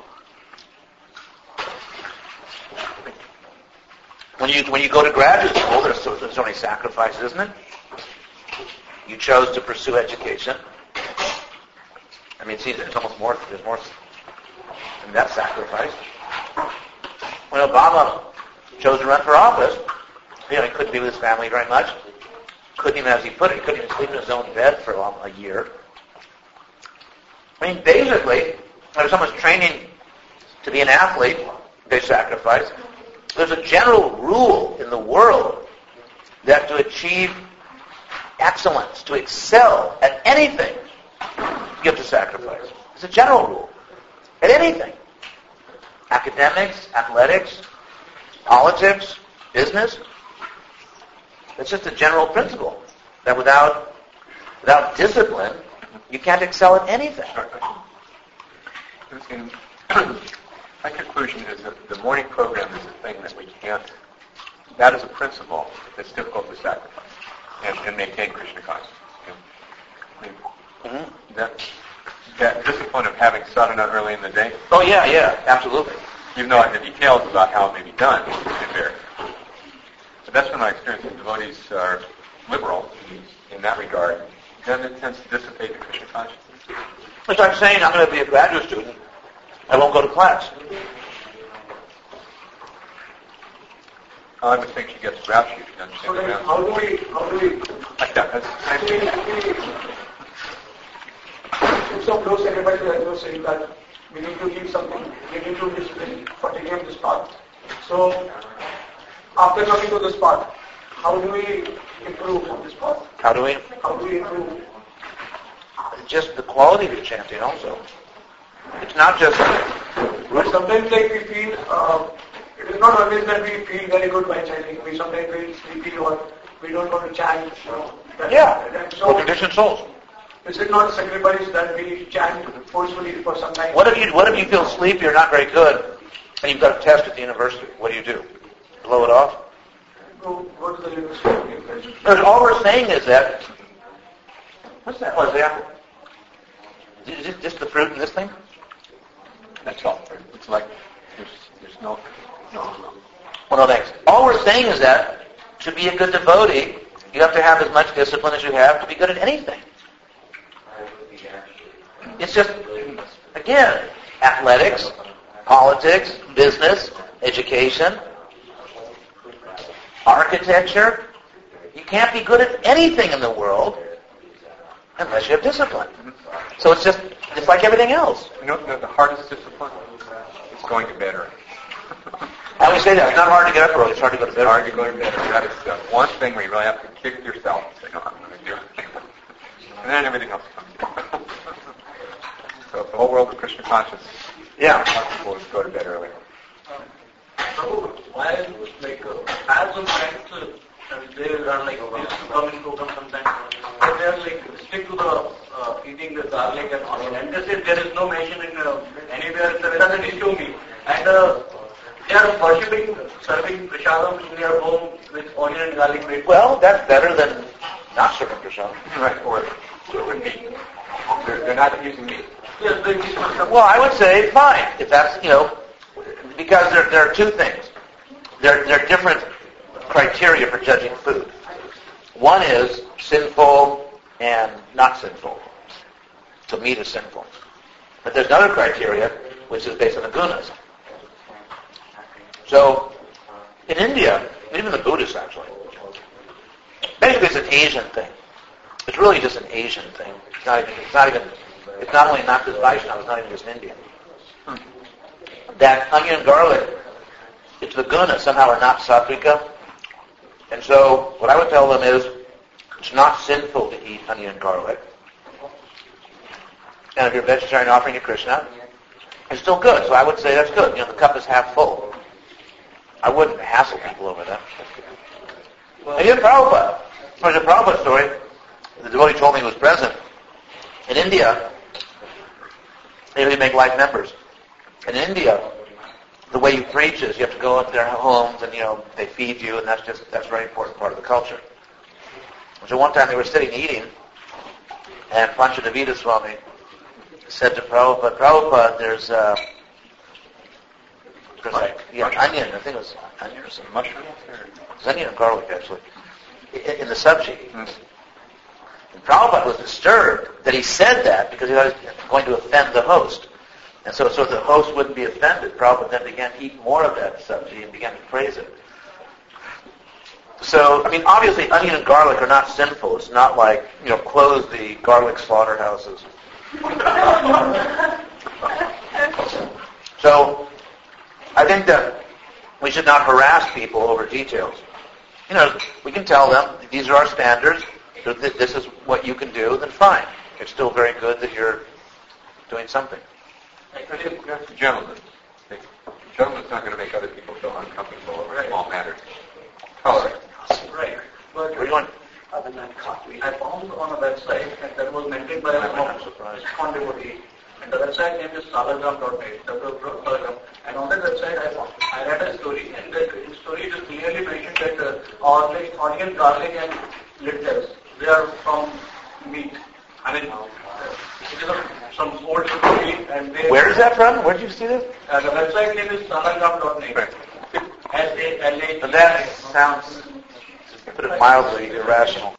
When you when you go to graduate school, there's so, there's so many sacrifices, isn't it? You chose to pursue education. I mean, see, there's almost more. There's more than that sacrifice. When Obama chose to run for office, you know, he couldn't be with his family very much. Couldn't even, as he put it, he couldn't even sleep in his own bed for a, long, a year. I mean, basically, when someone's training to be an athlete, they sacrifice. There's a general rule in the world that to achieve excellence, to excel at anything, you have to sacrifice. It's a general rule. At anything. Academics, athletics, politics, business. It's just a general principle that without without discipline, you can't excel at anything. And my conclusion is that the morning program is a thing that we can't, that is a principle that's difficult to sacrifice and, and maintain Krishna consciousness. I mean, Mm-hmm. that, that discipline of having sadhana early in the day, Oh yeah, yeah, absolutely. even though the details about how it may be done can vary. But that's been my experience. If devotees are liberal in that regard, then it tends to dissipate the Krishna consciousness. As I'm saying, I'm going to be a graduate student. I won't go to class. I would think she gets grouchy if you understand So the like, ground. how do we, how do we, Like that. That's the same we, thing. we, some low sacrifices, as you were saying, that we need to leave something, we need to discipline for taking up this path. So, after coming to this path, how do we improve on this path? How do we? How do we improve? Just the quality of your chanting also. It's not just... But sometimes like we feel, uh, it is not always that we feel very good while chanting. We sometimes feel sleepy or we don't want to chant. You know, that, Yeah, and for so, conditioned souls. is it not a sacrifice that we chant forcefully for some time? What if you What if you feel sleepy or not very good, and you've got a test at the university? What do you do? Blow it off? Go, go to the university. Because all we're saying is that... What's that? What's the apple? Is it just the fruit in this thing? That's all. It's like there's, there's no, no, no. Well, no, thanks. All we're saying is that to be a good devotee, you have to have as much discipline as you have to be good at anything. It's just, again, athletics, politics, business, education, architecture. You can't be good at anything in the world unless you have discipline. So it's just, it's like everything else. You know, the, the hardest discipline is going to bed early. I always say that. It's not hard to get up early. It's hard to go to It's bed hard early. to go to bed early. That is the one thing where you really have to kick yourself and say, no, I'm going to do it. And then everything else comes. So if the whole world of Krishna consciousness, Yeah. possible is go to bed early. So why, like, uh, as some friends, uh, they are like, they used to come in program sometimes, but they are like, stick to the, uh, it, with garlic and onion. And they say there is no mention in uh, anywhere in the Vedas and issue me. And uh, they are worshipping, serving prasadam in their home with onion and garlic bread. Well, that's better than not serving prasadam. Right, or with meat. They're, they're not using meat. Yes, they use prasadam. Well, I would say fine, if that's, you know, because there, there are two things. There, there are different criteria for judging food. One is sinful and not sinful. So meat is sinful. But there's another criteria, which is based on the gunas. So, in India, even the Buddhists actually, basically it's an Asian thing. It's really just an Asian thing. It's not even, it's not even, it's not only not just Vaishnava, it's not even just Indian. That onion and garlic, it's the guna, somehow are not sattvika. And so, what I would tell them is, it's not sinful to eat onion and garlic. And if you're a vegetarian offering to Krishna, it's still good. So I would say that's good. You know, the cup is half full. I wouldn't hassle people over that. And even Prabhupada. There's a Prabhupada story. The devotee told me he was present. In India, they really make life members. In India, the way you preach is you have to go into their homes and, you know, they feed you, and that's just, that's a very important part of the culture. So one time they were sitting eating, and Panchanavida Swami said to Prabhupada, Prabhupada, there's, uh, there's like, yeah, onion, I think it was onion or some mushrooms. It was onion and garlic, actually, in, in the sabji. Mm. And Prabhupada was disturbed that he said that because he was going to offend the host. And so, so the host wouldn't be offended, Prabhupada then began to eat more of that sabji and began to praise it. So, I mean, obviously onion and garlic are not sinful. It's not like, you know, close the garlic slaughterhouses. So, I think that we should not harass people over details. You know, we can tell them, these are our standards, so th- this is what you can do, then fine. It's still very good that you're doing something. Actually, that's a gentleman. The gentleman's not going to make other people feel uncomfortable over small matters. Tolerate. Right. But Where are you going? other than coffee, I found on a website that, that was maintained by a ISKCON devotee. And the website name is salagram dot net, Salagram. And on that website, I, found, I read a story, and the story is clearly mentioned that uh, onion, onion, garlic, and lentils, they are from meat. I mean, uh, it is a, some old story, and they... Where is that from? Where did you see this? Uh, the website name is salagram dot net. S A L A G. And that sounds, to put it mildly, irrational.